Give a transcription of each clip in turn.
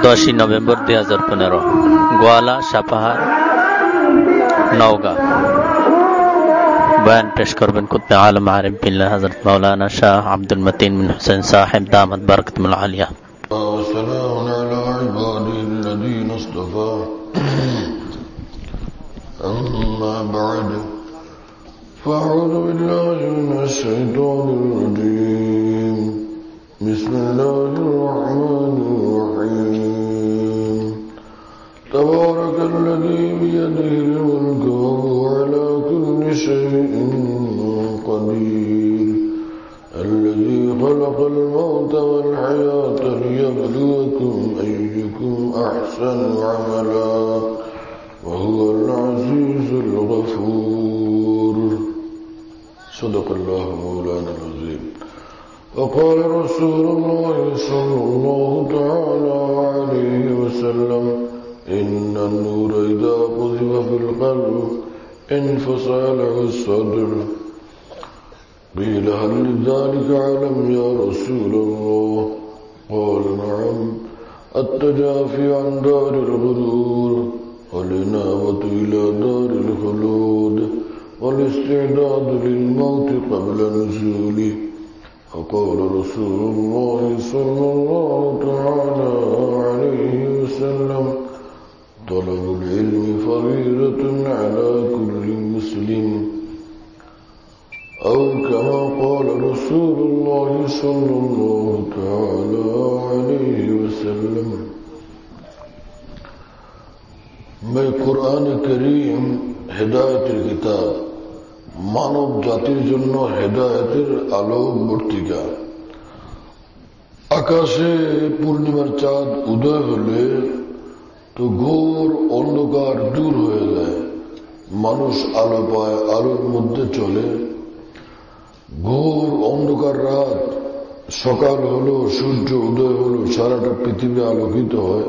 10 November 2015 গোয়ালা সাপাহার নওগাঁ। বয়ান পেশ করবেন কুতুবে আলম আরিফ বিল্লাহ হযরত মাওলানা শাহ আব্দুল মতিন বিন হুসাইন সাহেব দামাত বারাকাতুল আলিয়া। والسلام على عباده الذين اصطفى أما بعد فأعوذ بالله من الشيطان الرجيم بسم الله الرحمن الرحيم تبارك الذي بيده الملك وهو على كل شيء قدير الذي خلق الموت والحياة ليبلوكم أيكم أحسن عملا وهو العزيز الغفور. صدق الله مولانا العظيم. وقال رسول الله صلى الله تعالى عليه وسلم إن النور إذا قذف في القلب انفصل له الصدر. قيل هل لذلك علم يا رسول الله؟ قال نعم التجافي عن دار الغرور والإنابة إلى دار الخلود والاستعداد للموت قبل نزوله. وقال رسول الله صلى الله تعالى عليه وسلم طلب العلم فريضة على كل مسلم أو كما قال رسول الله صلى الله تعالى عليه وسلم. मैं कुरान करीम हिदायतेर किताब मानव জাতির জন্য হেদায়েতের আলোকবর্তিকা। আকাশে পূর্ণিমার চাঁদ উদয় হলে তো ঘোর অন্ধকার দূর হয়ে যায়, মানুষ আলো পায়, আলোর মধ্যে চলে। ঘোর অন্ধকার রাত সকাল হলো, সূর্য উদয় হলো, সারাটা পৃথিবী আলোকিত হয়।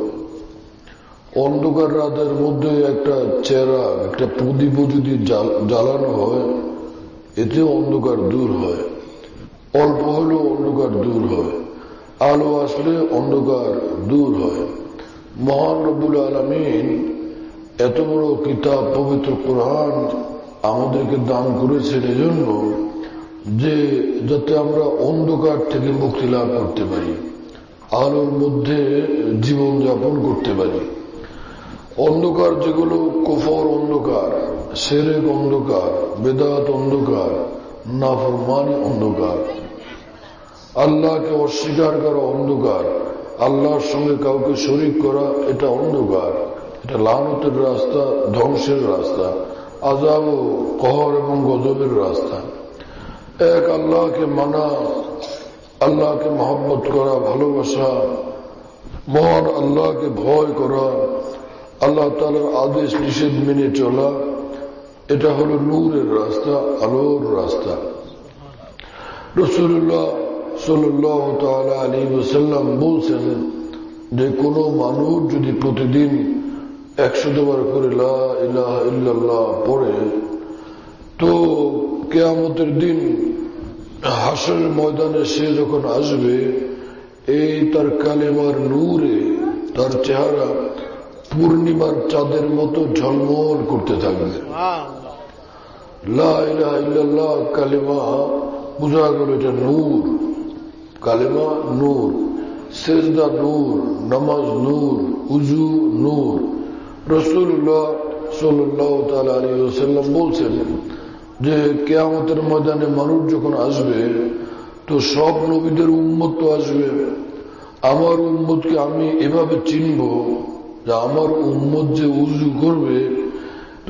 অন্ধকার রাতের মধ্যে একটা চেরা, একটা প্রদীপ যদি জ্বালানো হয়, এতে অন্ধকার দূর হয়। অল্প হলেও অন্ধকার দূর হয়, আলো আসলে অন্ধকার দূর হয়। মহান রব্বুল আলামিন এত বড় কিতাব পবিত্র কোরআন আমাদেরকে দান করেছেন এজন্য যে যাতে আমরা অন্ধকার থেকে মুক্তি লাভ করতে পারি, আলোর মধ্যে জীবন যাপন করতে পারি। অন্ধকার যেগুলো কুফর অন্ধকার, শিরক অন্ধকার, বিদআত অন্ধকার, নাফরমানি অন্ধকার, আল্লাহকে অস্বীকার করা অন্ধকার, আল্লাহর সঙ্গে কাউকে শরীক করা এটা অন্ধকার, এটা লানতের রাস্তা, ধ্বংসের রাস্তা, আযাব ও কহর এবং গজবের রাস্তা। এক আল্লাহকে মানা, আল্লাহকে মহব্বত করা, ভালোবাসা, মহান আল্লাহকে ভয় করা, আল্লাহ তাআলার আদেশ নিষেধ মেনে চলা, এটা হলো নূরের রাস্তা, আলোর রাস্তা। রাসূলুল্লাহ সাল্লাল্লাহু তাআলা আলাইহি ওয়াসাল্লাম বলছেন যে কোনো মানুষ যদি প্রতিদিন 100 বার করে লা ইলাহা ইল্লাল্লাহ পড়ে তো কিয়ামতের দিন হাসরের ময়দানে সে যখন আসবে, এই তার কালেমার নূরে তার চেহারা পূর্ণিমার চাঁদের মতো ঝলমল করতে থাকবে। লা ইলাহা ইল্লাল্লাহ কালেমা বুঝা গেল এটা নূর, কালেমা নূর, সেজদা নূর, নামাজ নূর, উযু নূর। রাসূলুল্লাহ সাল্লাল্লাহু তাআলা আলাইহি ওয়াসাল্লাম বলছেন যে কিয়ামতের ময়দানে মানুষ যখন আসবে তো সব নবীদের উম্মত তো আসবে। আমার উম্মতকে আমি এভাবে চিনব যে আমার উম্মত যে উযু করবে তো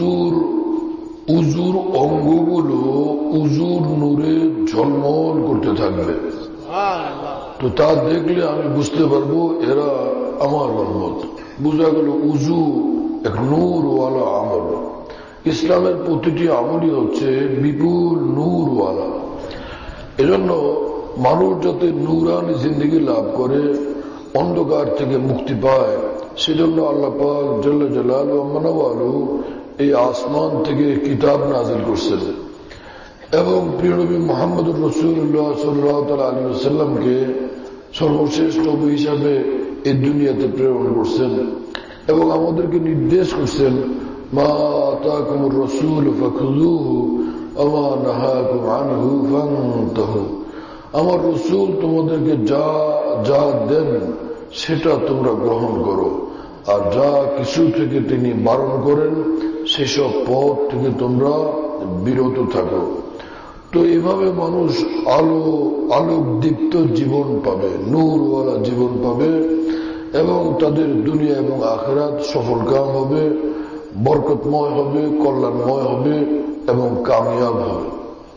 উযুর অঙ্গগুলো উযুর নূরে ঝলমল করতে থাকবে। তো তা দেখলে আমি বুঝতে পারবো এরা আমার উম্মত। বুঝা গেল উযু এক নূরওয়ালা আমল। ইসলামের প্রতিটি আমলই হচ্ছে বিপুল নূরওয়ালা। এজন্য মানুষ যাতে নূরানি জিন্দেগি লাভ করে, অন্ধকার থেকে মুক্তি পায়, সেজন্য আল্লাহ পাক জাল্লা জালালুহু ওয়া মানাওয়ালুহু এই আসমান থেকে কিতাব নাযিল করছেন এবং প্রিয় নবী মুহাম্মদুর রাসূলুল্লাহ সাল্লাল্লাহু আলাইহি ওয়াসাল্লামকে সর্বশেষ নবী হিসাবে এই দুনিয়াতে প্রেরণ করছেন এবং আমাদেরকে নির্দেশ করছেন মা আতাকুমুর রাসূল ফাখুযুহু ওয়া মা নাহাকুম আনহু ফান্তাহু। আমার রাসূল তোমাদেরকে যা যা দেন সেটা তোমরা গ্রহণ করো, আর যা কিছু থেকে তিনি বারণ করেন সেসব পথ থেকে তোমরা বিরত থাকো। তো এভাবে মানুষ আলোকদীপ্ত জীবন পাবে, নূরওয়ালা জীবন পাবে এবং তাদের দুনিয়া এবং আখিরাত সফলকাম হবে, বরকতময় হবে, কল্যাণময় হবে এবং কামিয়াব হবে।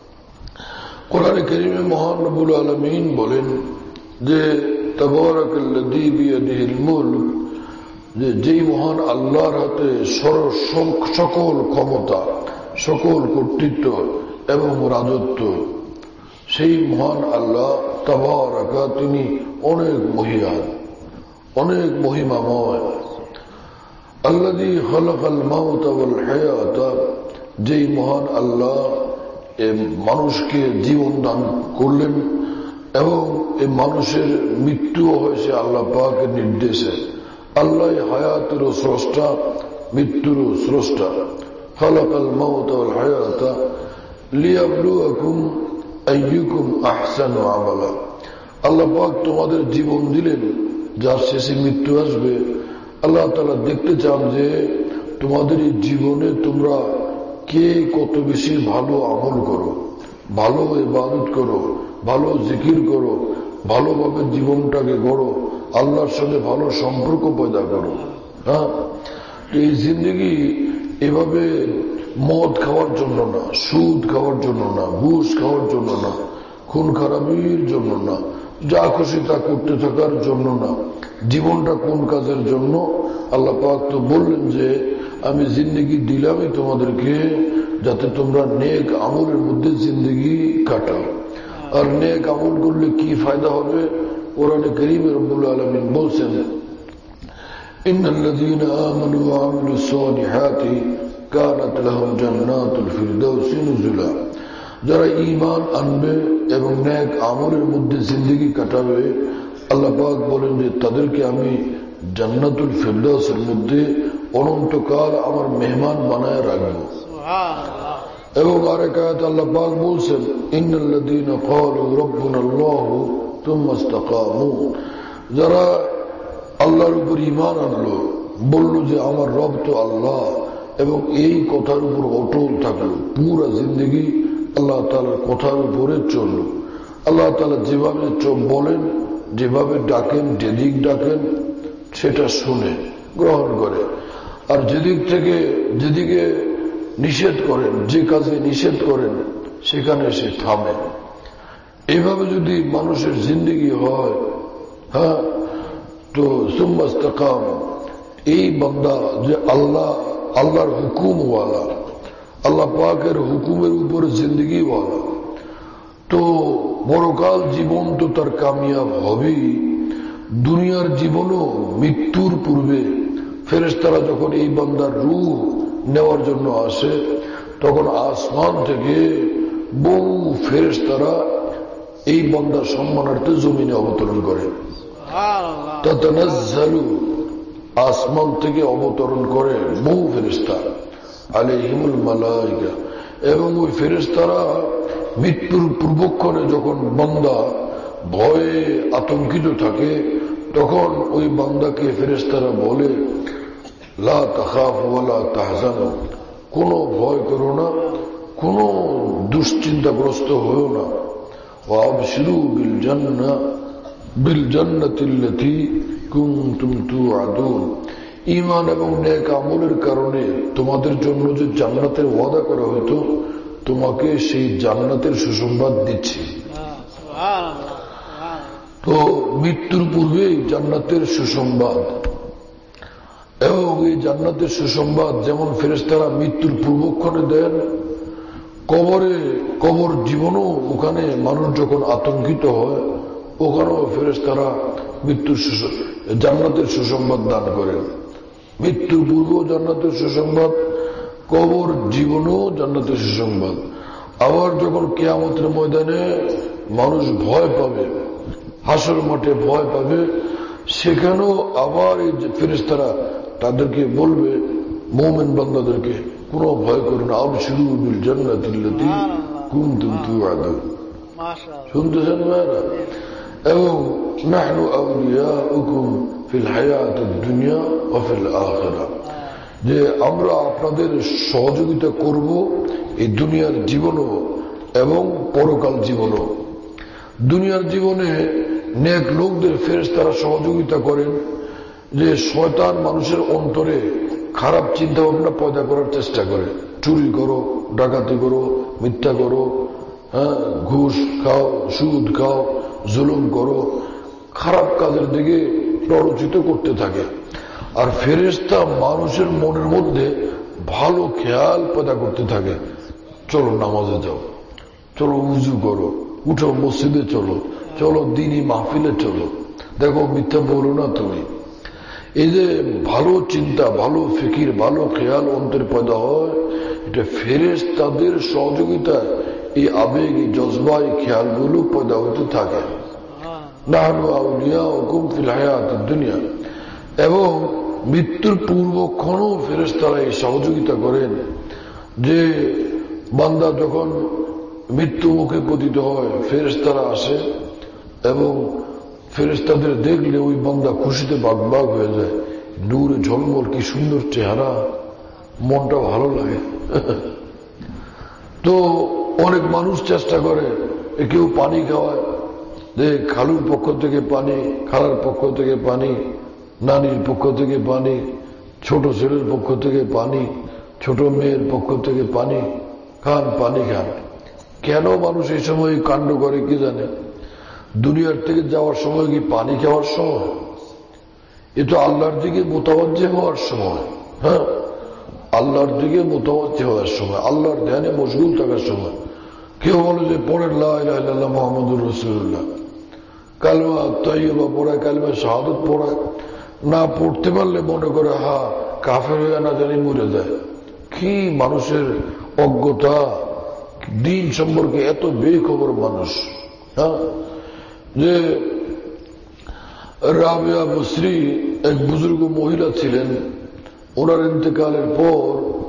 কোরআনে কারীমে মহান রব্বুল আলামিন বলেন যে তাবারাকাল্লাযী বিয়াদিহিল মুলক, যেই মহান আল্লাহর হাতে সকল ক্ষমতা, সকল কর্তৃত্ব এবং রাজত্ব, সেই মহান আল্লাহ তাবারাকা, তিনি অনেক মহিয়ান, অনেক মহিমাময়। আল্লাযী খালাকাল মাউতা ওয়াল হায়াতা, যেই মহান আল্লাহ মানুষকে জীবন দান করলেন এবং এই মানুষের মৃত্যুও হয়েছে আল্লাহ পাকের নির্দেশে। আল্লাহ হায়াতেরও স্রষ্টা, মৃত্যুরও স্রষ্টা। খালাকাল মাউতা ওয়াল হায়াতা লিয়াবলুয়াকুম আইয়ুকুম আহসানু আমালা। আল্লাহ পাক তোমাদের জীবন দিলেন, যার শেষে মৃত্যু আসবে। আল্লাহ তাআলা দেখতে চান যে তোমাদের এই জীবনে তোমরা কে কত বেশি ভালো আমল করো, ভালো ইবাদত করো, ভালো জিকির করো, ভালোভাবে জীবনটাকে গড়ো, আল্লাহর সঙ্গে ভালো সম্পর্ক পয়দা করো। হ্যাঁ, এই জিন্দগি এভাবে মদ খাওয়ার জন্য না, সুদ খাওয়ার জন্য না, ঘুষ খাওয়ার জন্য না, খুন খারাপির জন্য না, যা খুশি তা করতে থাকার জন্য না। জীবনটা কোন কাজের জন্য? আল্লাহ পাক তো বললেন যে আমি জিন্দগি দিলামই তোমাদেরকে যাতে তোমরা নেক আমলের মধ্যে জিন্দগি কাটাও। আর নেক আমল করলে কি ফায়দা হবে? কোরআনে কারীমে রব্বুল আলামিন বলছেন ইন্নাল্লাযীনা আমানু ওয়া আমিলুস সালিহাতি কানাত লাহুম জান্নাতুল ফিরদাউসি নুজুলা। যারা ঈমান আনবে এবং নেক আমলের মধ্যে জিন্দগি কাটাবে, আল্লাহ পাক বলেন যে তাদেরকে আমি জান্নাতুল ফিরদাউসের মধ্যে অনন্তকাল আমার মেহমান বানায় রাখবো। এবং আরেক আয়াতে আল্লাহ পাক বলছেন ইন্নাল্লাযীনা ক্বালু রাব্বুনাল্লাহু সুম্মা ইসতাকামু। যারা আল্লাহর উপর ঈমান আনলো, বলল যে আমার রব তো আল্লাহ, এবং এই কথার উপর অটল থাকলো, পুরা জিন্দগি আল্লাহ তাআলার কথার উপরে চলল। আল্লাহ তাআলা যেভাবে বলেন, যেভাবে ডাকেন, যেদিক ডাকেন সেটা শুনে গ্রহণ করে, আর যেদিকে নিষেধ করেন, যে কাজে নিষেধ করেন সেখানে সে থামে। এইভাবে যদি মানুষের জিন্দগি হয়, হ্যাঁ, তো সুম্মা ইসতাকাম, এই বান্দা যে আল্লাহর হুকুমওয়ালা, আল্লাহ পাকের হুকুমের উপর জিন্দগিওয়ালা, তো বড়কাল জীবন তো তার কামিয়াব হবেই। দুনিয়ার জীবনও মৃত্যুর পূর্বে ফেরেশতারা যখন এই বান্দার রূহ নেওয়ার জন্য আসে, তখন আসমান থেকে বহু ফেরেশতারা এই বান্দার সম্মানার্থে জমিনে অবতরণ করে। তাতানাজ্জালু, আসমান থেকে অবতরণ করে বহু ফেরেশতা, আলাইহিমুল মালায়েকা। এবং ওই ফেরেশতারা মৃত্যুর পূর্বক্ষণে যখন বান্দা ভয়ে আতঙ্কিত থাকে, তখন ওই বান্দাকে ফেরেশতারা বলে লা তাখাফু ওয়া লা তাহজানু, কোনো ভয় করো না, কোনো দুশ্চিন্তাগ্রস্ত হও না। ওয়া আবশিরু বিল জান্নাতিল্লাতী কুনতুম তুআদুন। ঈমান এবং নেক আমলের কারণে তোমাদের জন্য যে জান্নাতের ওয়াদা করা হতো, তোমাকে সেই জান্নাতের সুসংবাদ দিচ্ছি। তো মৃত্যুর পূর্বে জান্নাতের সুসংবাদ, এবং এই জান্নাতের সুসংবাদ যেমন ফেরেশতারা মৃত্যুর পূর্বক্ষণে দেন, কবর জীবনও ওখানে মানুষ যখন আতঙ্কিত হয়, ওখানেও ফেরেশতারা জান্নাতের সুসংবাদ দান করেন। মৃত্যুর পূর্বেও জান্নাতের সুসংবাদ, কবর জীবনেও জান্নাতের সুসংবাদ। আবার যখন কিয়ামতের ময়দানে মানুষ ভয় পাবে, হাসর মাঠে ভয় পাবে, সেখানেও আবার এই ফেরেশতারা তাদেরকে বলবে, মুমিন বান্দাদেরকে, কোনো ভয় করো না, আবশিরু বিল জান্নাতিল্লাতী কুনতুম তুআদুন। শুনতেছেন ভাইরা? এবং নাহনু আউলিয়াউকুম ফিল হায়াতিদ দুনিয়া ওয়া ফিল আখিরাহ, যে আমরা আপনাদের সহযোগিতা করব এই দুনিয়ার জীবনও এবং পরকাল জীবনও। দুনিয়ার জীবনে নেক লোকদের ফেরেশতারা সহযোগিতা করেন, যে শয়তান মানুষের অন্তরে খারাপ চিন্তা ভাবনা পয়দা করার চেষ্টা করে, চুরি করো, ডাকাতি করো, মিথ্যা করো, ঘুষ খাও, সুদ খাও, জুলুম করো, খারাপ কাজের দিকে প্ররোচিত করতে থাকে। আর ফেরেশতা মানুষের মনের মধ্যে ভালো খেয়াল পয়দা করতে থাকে, চলো নামাজে যাও, চলো উজু করো, উঠো মসজিদে চলো, চলো দিনী মাহফিলে চলো, দেখো মিথ্যা বলো না তুমি। এই যে ভালো চিন্তা, ভালো ফিকির, ভালো খেয়াল অন্তরে পয়দা হয়, এটা ফেরেশতাদের সহযোগিতায় এই আবেগ, এই জজবা, এই খেয়ালগুলো পয়দা হতে থাকে। নাহনু আউলিয়াউকুম ফিল হায়াতিদ দুনিয়া। এবং মৃত্যুর পূর্বক্ষণও ফেরেশতারা এই সহযোগিতা করেন, যে বান্দা যখন মৃত্যু মুখে পতিত হয়, ফেরেশতারা আসে এবং ফেরেশতাদের দেখলে ওই বান্দা খুশিতে বাগবাগ হয়ে যায়, নূরে ঝলমল, কি সুন্দর চেহারা, মনটা ভালো লাগে। তো অনেক মানুষ চেষ্টা করে, কেউ পানি খাওয়ায়, যে খালুর পক্ষ থেকে পানি, খালার পক্ষ থেকে পানি, নানির পক্ষ থেকে পানি, ছোট ছেলের পক্ষ থেকে পানি, ছোট মেয়ের পক্ষ থেকে পানি খান, পানি খান। কেন মানুষ এই সময় কাণ্ড করে কি জানে? দুনিয়ার থেকে যাওয়ার সময় কি পানি খাওয়ার সময়? এ তো আল্লাহর দিকে মোতাবজ্জে হওয়ার সময়। হ্যাঁ, আল্লাহর দিকে মোতাবজ্জে হওয়ার সময়, আল্লাহর ধ্যানে মশগুল থাকার সময়। কেউ বলে যে পড়েন লা ইলাহা ইল্লাল্লাহ মুহাম্মাদুর রাসূলুল্লাহ, কালেমা তাইয়্যিবা পড়ায়, কালেমা শাহাদাত পড়ায়, না পড়তে পারলে মনে করে কাফের হয়ে না জানি মরে যায়। কি মানুষের অজ্ঞতা, দিন সম্পর্কে এত বেখবর মানুষ। হ্যাঁ, যে রাবিয়া বসরি এক বুজুর্গ মহিলা ছিলেন, ওনার ইন্তেকালের পর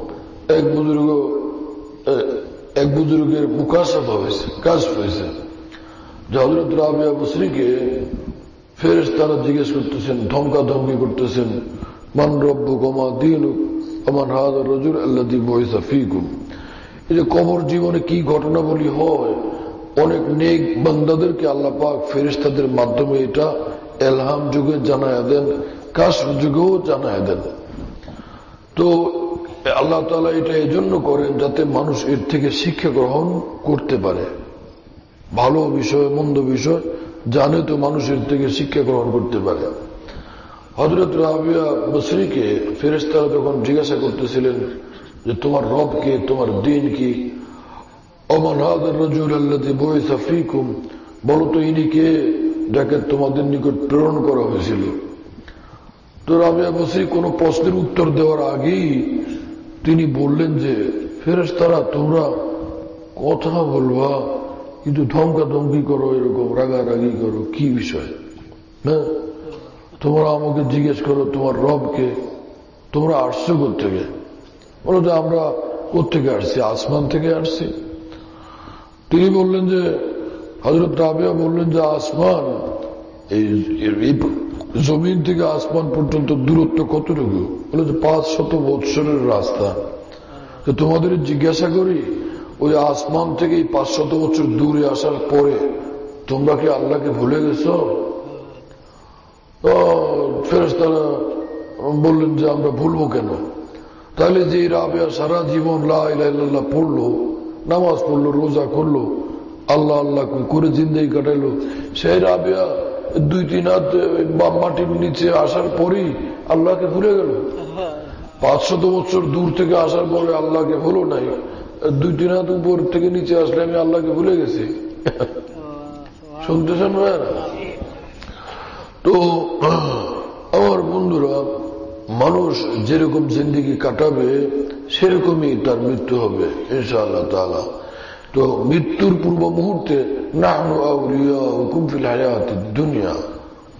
এক বুজুর্গের মুকাশাফা হয়েছে, কাশফ হয়েছে, যে হযরত রাবিয়া বসরিকে ফেরেশতারা জিজ্ঞেস করতেছেন, ধমকাধমকি করতেছেন, মান রব্বুক ওয়া মা দীনুক ওয়া মান হাযা রাজুল আল্লাযী বুইসা ফীকুম। এই যে কবর জীবনে কি ঘটনাবলী হয়, অনেক নেক বান্দাদেরকে আল্লাহ পাক ফেরেশতাদের মাধ্যমে এটা এলহাম যুগে জানায়া দেন, কাশফ যুগেও জানায়া দেন। তো আল্লাহ তাআলা এটা এজন্য করেন যাতে মানুষ এর থেকে শিক্ষা গ্রহণ করতে পারে, ভালো বিষয় মন্দ বিষয় জানে তো মানুষের থেকে শিক্ষা গ্রহণ করতে পারে। হযরত রাবিয়া বসরিকে ফেরেশতারা যখন জিজ্ঞাসা করতেছিলেন যে তোমার রব কে, তোমার দ্বীন কি, ওমান হাযার রাজুল আল্লাযী বুইসা ফীকুম, বলো তো ইনি কে যাকে তোমাদের নিকট প্রেরণ করা হয়েছিল। তো রাবিয়া বসরি কোনো প্রশ্নের উত্তর দেওয়ার আগেই তিনি বললেন যে ফেরেশতারা তোমরা কথা বলবা কিন্তু ধমকাধমকি করো, এরকম রাগারাগি করো, কি বিষয়? হ্যাঁ, তোমরা আমাকে জিজ্ঞেস করো তোমার রবকে, তোমরা আসছো কোত্থেকে? বলো যে আমরা কোত্থেকে আসছি, আসমান থেকে আসছি। তিনি বললেন যে, হযরত রাবিয়া বললেন যে আসমান, এই জমিন থেকে আসমান পর্যন্ত দূরত্ব কতটুকু? বলে যে 500 বৎসরের রাস্তা। তো তোমাদের জিজ্ঞাসা করি, ওই আসমান থেকে 500 বছর দূরে আসার পরে তোমরা কি আল্লাহকে ভুলে গেছ? ফেরেশতারা বললেন যে আমরা ভুলবো কেন? তাহলে যে রাবিয়া সারা জীবন লা ইলাহা ইল্লাল্লাহ পড়লো, নামাজ পড়লো, রোজা করলো, আল্লাহ আল্লাহ করে জিন্দেগি কাটাইলো, সেই রাবিয়া 2-3 হাত মাটির নিচে আসার পরেই আল্লাহকে ভুলে গেল। 500 বছর দূর থেকে আসার পরে আল্লাহকে ভুলো নাই, 2-3 হাত উপর থেকে নিচে আসলে আমি আল্লাহকে ভুলে গেছি। শুনতেছেন ভাইরা? তো আমার বন্ধুরা, মানুষ যেরকম জিন্দেগি কাটাবে সেরকমই তার মৃত্যু হবে ইনশাআল্লাহ তাআলা। তো মৃত্যুর পূর্ব মুহূর্তে নাহনু আউলিয়াউকুম ফিল হায়াতিদ দুনিয়া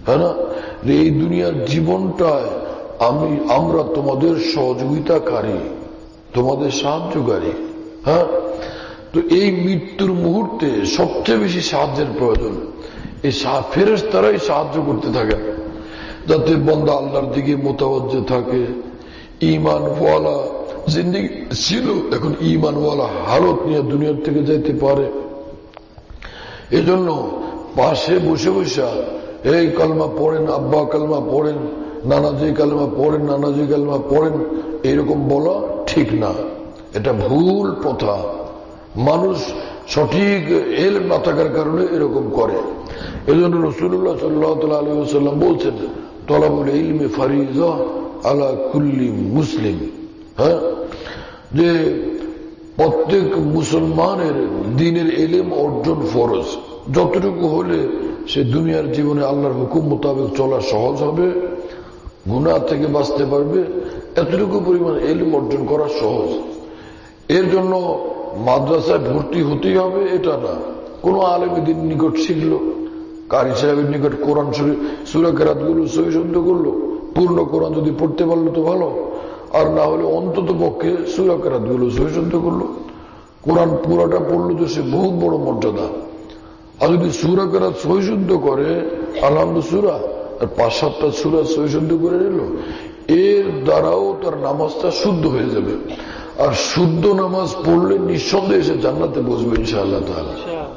হ্যাঁ না? এই দুনিয়ার জীবনটায় আমরা তোমাদের সহযোগিতাকারী, তোমাদের সাহায্যকারী। হ্যাঁ, তো এই মৃত্যুর মুহূর্তে সবচেয়ে বেশি সাহায্যের প্রয়োজন। এই ফেরেশতারাই সাহায্য করতে থাকে যাতে বান্দা আল্লাহর দিকে মোতাবজ্জে থাকে। ঈমানওয়ালা জিন্দেগি ছিল, এখন ঈমানওয়ালা হালত নিয়ে দুনিয়ার থেকে যাইতে পারে। এজন্য পাশে বসে বসে এই কালমা পড়েন, আব্বা কালমা পড়েন, নানাজি কালমা পড়েন, নানাজি কালমা পড়েন, এরকম বলা ঠিক না। এটা ভুল প্রথা। মানুষ সঠিক ইলম না থাকার কারণে এরকম করে। এজন্য রাসূলুল্লাহ সাল্লাল্লাহু আলাইহি ওয়াসাল্লাম বলছেন, তলাবুল ইলমি ফারিজা আলা কুল্লি মুসলিম। হ্যাঁ, যে প্রত্যেক মুসলমানের দ্বীনের ইলম অর্জন ফরজ। যতটুকু হলে সে দুনিয়ার জীবনে আল্লাহর হুকুম মোতাবেক চলা সহজ হবে, গুনাহ থেকে বাঁচতে পারবে, এতটুকু পরিমাণ ইলম অর্জন করা সহজ। এর জন্য মাদ্রাসায় ভর্তি হতেই হবে এটা না। কোন আলেমের নিকট শিখলো, কারি সাহেবের নিকট কোরআন শরীফ সূরা কেরাতগুলো সহি শুদ্ধ করলো, পূর্ণ কোরআন যদি পড়তে পারলো তো ভালো, আর না হলে অন্তত পক্ষে সূরা কেরাতগুলো সহি শুদ্ধ করলো। কোরআন পুরাটা পড়লো তো সে বহুত বড় মর্যাদা। আর যদি সূরা কেরাত সহি শুদ্ধ করে, আলহামদুলিল্লাহ সূরা আর ৫-৭টা সূরা সহি শুদ্ধ করে নিল, এর দ্বারাও তার নামাজটা শুদ্ধ হয়ে যাবে। আর শুদ্ধ নামাজ পড়লে নিঃসন্দেহে সে জান্নাতে বসবে ইনশাআল্লাহ তাআলা।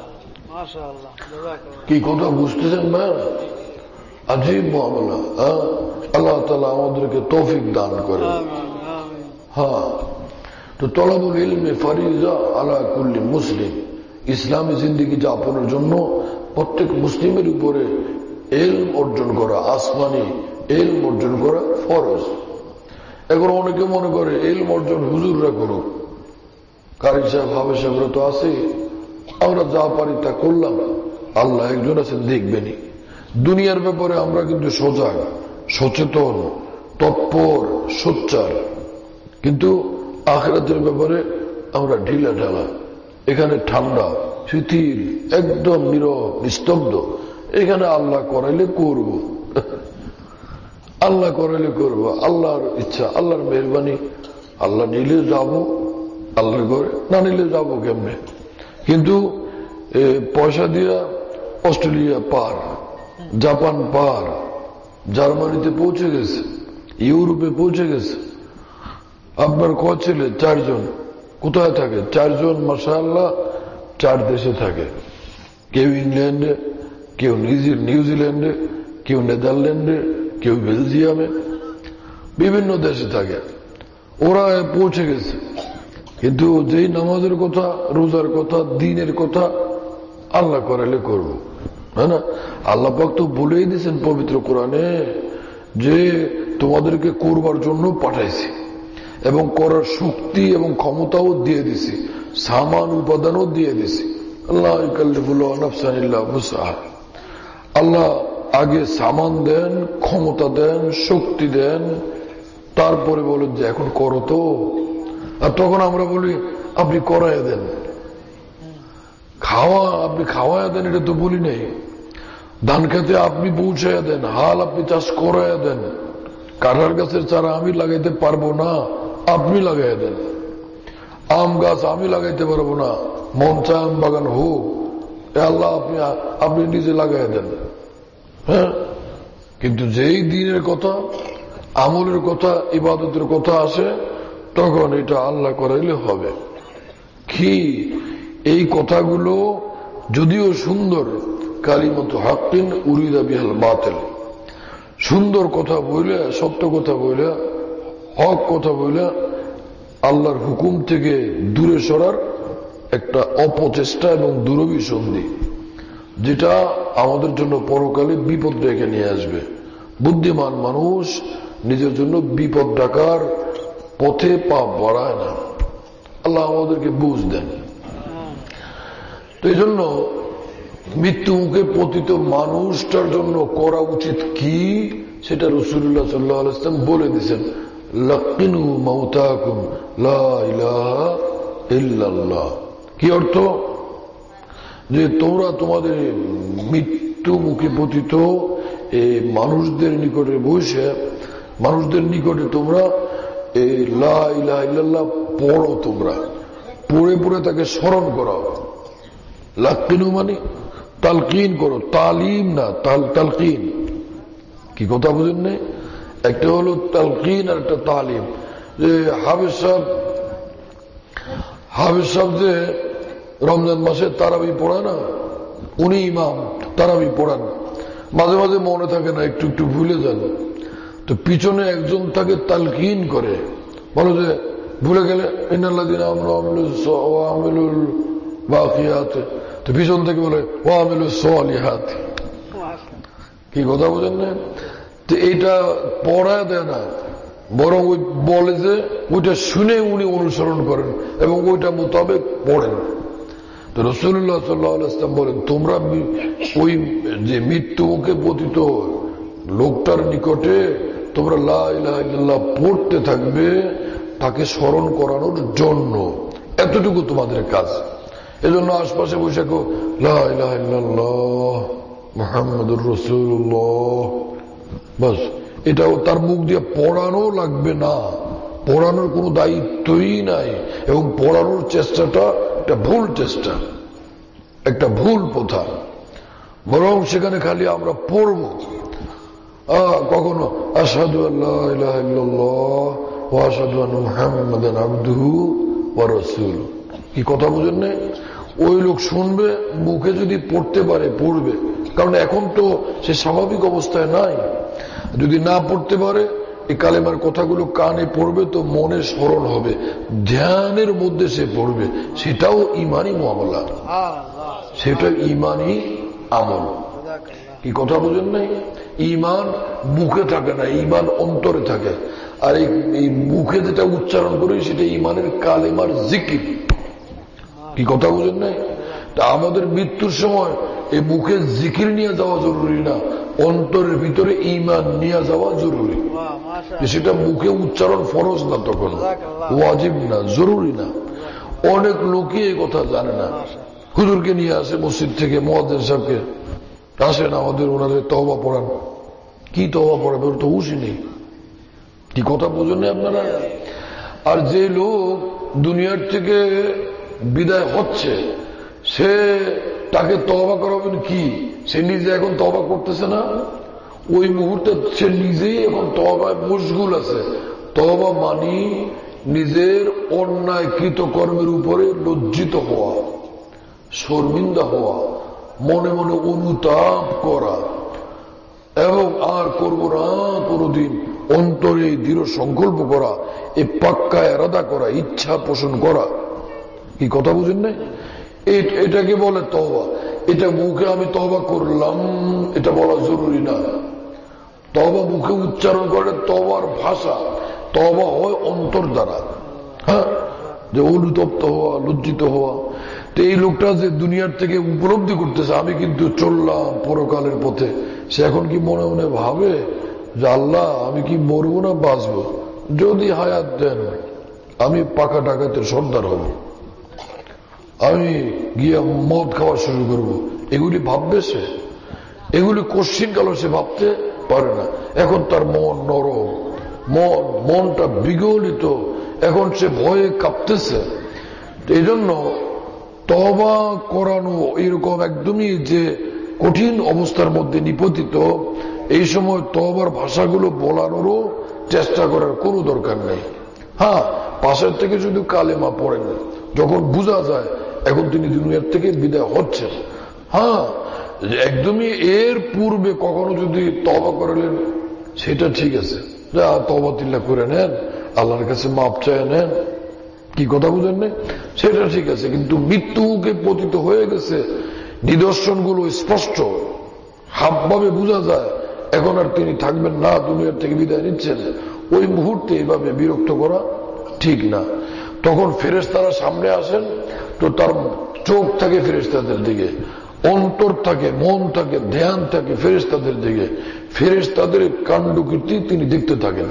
কি কথা বুঝতেছেন ভাই? আজীব মামলা। আল্লাহ তাআলা আমাদেরকে তৌফিক দান করে। হ্যাঁ, তো তলাবুল ইলমি ফারিজা আলা কুল্লি মুসলিম। ইসলামী জিন্দেগি যাপনের জন্য প্রত্যেক মুসলিমের উপরে ইলম অর্জন করা, আসমানি ইলম অর্জন করা ফরজ। এখন অনেকে মনে করে ইলম অর্জন হুজুররা করুক, কারি সাহেব হাফেজ সাহেবরা তো আছে, আমরা যা পারি তা করলাম, আল্লাহ একজন আছেন দেখবেনই। দুনিয়ার ব্যাপারে আমরা কিন্তু সজাগ, সচেতন, তৎপর, সোচ্চার, কিন্তু আখিরাতের ব্যাপারে আমরা ঢিলা ঢালা। এখানে ঠান্ডা, শিথিল, একদম নীরব, নিস্তব্ধ। এখানে আল্লাহ করাইলে করব, আল্লাহ করাইলে করব, আল্লাহর ইচ্ছা, আল্লাহর মেহরবানি। আল্লাহ নিলে যাব আল্লাহর ঘরে, না নিলে যাব কেমনে? কিন্তু পয়সা দিয়া অস্ট্রেলিয়া পার, জাপান পার, জার্মানিতে পৌঁছে গেছে, ইউরোপে পৌঁছে গেছে। আপনার কয় ছেলে? 4 জন। কোথায় থাকে? 4 জন মাশাআল্লাহ 4 দেশে থাকে। কেউ ইংল্যান্ডে, কেউ নিউজিল্যান্ডে, কেউ নেদারল্যান্ডে, কেউ বেলজিয়ামে, বিভিন্ন দেশে থাকে। ওরা পৌঁছে গেছে, কিন্তু যেই নামাজের কথা, রোজার কথা, দ্বীনের কথা আল্লাহ করাইলে করব, হ্যাঁ না? আল্লাহ পাক তো বলেই দিয়েছেন পবিত্র কোরআনে যে তোমাদেরকে করবার জন্য পাঠাইছি এবং করার শক্তি এবং ক্ষমতাও দিয়ে দিছি, সামান উপাদানও দিয়ে দিছি। আল্লাহ ইকাল্লিফুল্লাহ নাফসান ইল্লা উসআহা। আল্লাহ আগে সামান দেন, ক্ষমতা দেন, শক্তি দেন, তারপরে বলেন যে এখন করো তো। আর তখন আমরা বলি আপনি করাইয়া দেন, আপনি খাওয়াইয়া দেন, এটা তো বলি নাই। ধান খেতে আপনি পৌঁছাইয়া দেন, হাল আপনি চাষ করাইয়া দেন, কাঁঠাল গাছের চারা আমি লাগাইতে পারবো না, আপনি লাগাইয়া দেন। আম গাছ আমি লাগাইতে পারবো না, মন চায় আম বাগান হোক, আল্লাহ আপনি নিজে লাগাইয়া দেন। হ্যাঁ, কিন্তু যেই দিনের কথা, আমলের কথা, ইবাদতের কথা আসে, তখন এটা আল্লাহ করাইলে হবে। কি এই কথাগুলো যদিও সুন্দর, কালিমাতু হাক্কিন উরিদা বিহাল বাতিল, সুন্দর কথা বলে, সত্য কথা বলে, হক কথা বলে আল্লাহর হুকুম থেকে দূরে সরার একটা অপচেষ্টা এবং দুরভিসন্ধি, যেটা আমাদের জন্য পরকালে বিপদ ডেকে নিয়ে আসবে। বুদ্ধিমান মানুষ নিজের জন্য বিপদ ডাকার পথে পা বাড়ায় না। আল্লাহ আমাদেরকে বুঝ দেন। তো এই জন্য মৃত্যু মুখে পতিত মানুষটার জন্য করা উচিত কি, সেটা রাসূলুল্লাহ সাল্লাল্লাহু আলাইহি ওয়াসাল্লাম বলে দিয়েছেন। লাকিনু মাউতাকুম লা ইলাহা ইল্লাল্লাহ। কি অর্থ? যে তোমরা তোমাদের মৃত্যু মুখে পতিত এই মানুষদের নিকটে বসে মানুষদের নিকটে তোমরা এই লা ইলাহা ইল্লাল্লাহ পড়ো, তোমরা পড়ে পড়ে তাকে স্মরণ করো। লাকিনু মানে তালকিন করো, তালিম না, তালকিন। কি কথা বুঝেন না? একটা হলো তালকিন আর একটা তালিম। যে হাফেজ সাহেব যে রমজান মাসে তারাবি পড়ায় না, উনি ইমাম, তারাবি পড়ান, মাঝে মাঝে মনে থাকে না, একটু একটু ভুলে যান, তো পিছনে একজন তাকে তালকিন করে, বলো যে ভুলে গেলে ইন্নাল্লাযীনা আমানু ওয়া আমিলুল বাকিয়াত, তো পিছন থেকে বলে ওয়া আমিলুস সালিহাত। কি কথা বুঝেন না? তো এইটা পড়ায় দেয় না, বরং ওই বলে যে ওইটা শুনে উনি অনুসরণ করেন এবং ওইটা মোতাবেক পড়েন। তো রাসূলুল্লাহ সাল্লাল্লাহু আলাইহি ওয়াসাল্লাম বলেন, তোমরা ওই যে মৃত্যু মুখে পতিত লোকটার নিকটে তোমরা লা ইলাহা ইল্লাল্লাহ পড়তে থাকবে, তাকে স্মরণ করানোর জন্য। এতটুকু তোমাদের কাজ। এজন্য আশপাশে বসে লা ইলাহা ইল্লাল্লাহ মুহাম্মাদুর রাসূলুল্লাহ, বাস, এটাও তার মুখ দিয়ে পড়ানো লাগবে না, পড়ানোর কোনো দায়িত্বই নাই। এবং পড়ানোর চেষ্টাটা একটা ভুল চেষ্টা, একটা ভুল প্রথা। বরং সেখানে খালি আমরা পড়ব, কখনো আশহাদু আল্লা ইলাহা ইল্লাল্লাহ ওয়া আশহাদু আন্না মুহাম্মাদান আবদুহু ওয়া রাসূলুহু। কি কথা বুঝেন না? ওই লোক শুনবে, মুখে যদি পড়তে পারে পড়বে, কারণ এখন তো সে স্বাভাবিক অবস্থায় নাই। যদি না পড়তে পারে, এই কালেমার কথাগুলো কানে পড়বে তো মনে স্মরণ হবে, ধ্যানের মধ্যে সে পড়বে, সেটাও ইমানি মামলা, সেটা ইমানি আমল। কি কথা বুঝেন নাই? ইমান মুখে থাকে না, ইমান অন্তরে থাকে। আর এই মুখে যেটা উচ্চারণ করি সেটা ইমানের কালেমার জিকির। কি কথা বুঝেন নাই? তা আমাদের মৃত্যুর সময় এই মুখে জিকির নিয়ে যাওয়া জরুরি না, অন্তরের ভিতরে ইমান নিয়ে যাওয়া জরুরি। সেটা মুখে উচ্চারণ ফরজ না, তখন ওয়াজিব না, জরুরি না। অনেক লোকই এই কথা জানে না। হুজুরকে নিয়ে আসে মসজিদ থেকে, মুয়াজ্জিন সাহেবকে, আসেন আমাদের ওনাদের তওবা পড়ান। কি তওবা পড়াবে? ওর তো হুঁশই নেই। কি কথা বুঝেন না আপনারা? আর যে লোক দুনিয়ার থেকে বিদায় হচ্ছে, সে তাকে তওবা করাবেন কি? সে নিজে এখন তওবা করতেছে না, ওই মুহূর্তে সে নিজেই এখন তওবায় মশগুল আছে। তওবা মানি নিজের অন্যায় কৃত কর্মের উপরে লজ্জিত হওয়া, শর্মিন্দা হওয়া, মনে মনে অনুতাপ করা, এবং আর করব না কোনদিন, অন্তরে দৃঢ় সংকল্প করা, এ পাক্কা এরাদা করা, ইচ্ছা পোষণ করা। কি কথা বুঝেন না? এটাকে বলে তওবা। এটা মুখে আমি তওবা করলাম এটা বলা জরুরি না। তওবা মুখে উচ্চারণ করে তওবার ভাষা, তওবা হয় অন্তর দ্বারা, হ্যাঁ, যে অনুতপ্ত হওয়া, লজ্জিত হওয়া। তো এই লোকটা যে দুনিয়ার থেকে উপলব্ধি করতেছে আমি কিন্তু চললাম পরকালের পথে, সে এখন কি মনে মনে ভাবে যে আল্লাহ আমি কি মরবো না বাঁচবো? যদি হায়াত দেন আমি পাকা ডাকাতের সর্দার হব, আমি গিয়ে মদ খাওয়া শুরু করব, এগুলি ভাববে সে? এগুলি কোশ্চিন কালো সে ভাবতে পারে না। এখন তার মন নরম, মনটা বিগলিত, এখন সে ভয়ে কাঁপতেছে। এই জন্য তওবা করানো এরকম একদমই যে কঠিন অবস্থার মধ্যে নিপতিত, এই সময় তওবার ভাষাগুলো বলানোরও চেষ্টা করার কোনো দরকার নেই। হ্যাঁ, পাশের থেকে শুধু কালেমা পড়েন, যখন বোঝা যায় এখন তিনি দুনিয়ার থেকে বিদায় হচ্ছেন, হ্যাঁ, একদমই এর পূর্বে কখনো যদি তওবা করলেন সেটা ঠিক আছে, তওবা তিল্লা করে নেন, আল্লাহর কাছে মাপ চায় নেন। কি কথা বুঝেন না? সেটা ঠিক আছে, কিন্তু মৃত্যুকে পতিত হয়ে গেছে, নিদর্শনগুলো স্পষ্ট হাবভাবে বোঝা যায় এখন আর তিনি থাকবেন না, দুনিয়ার থেকে বিদায় নিচ্ছেন, ওই মুহূর্তে এইভাবে বিরক্ত করা ঠিক না। তখন ফেরেশতারা সামনে আসেন, তো তার চোখ থাকে ফেরেশতাদের দিকে, অন্তর থাকে, মন থাকে, ধ্যান থাকে ফেরেশতাদের দিকে। ফেরেশতাদের কাণ্ডকীর্তি তিনি দেখতে থাকেন।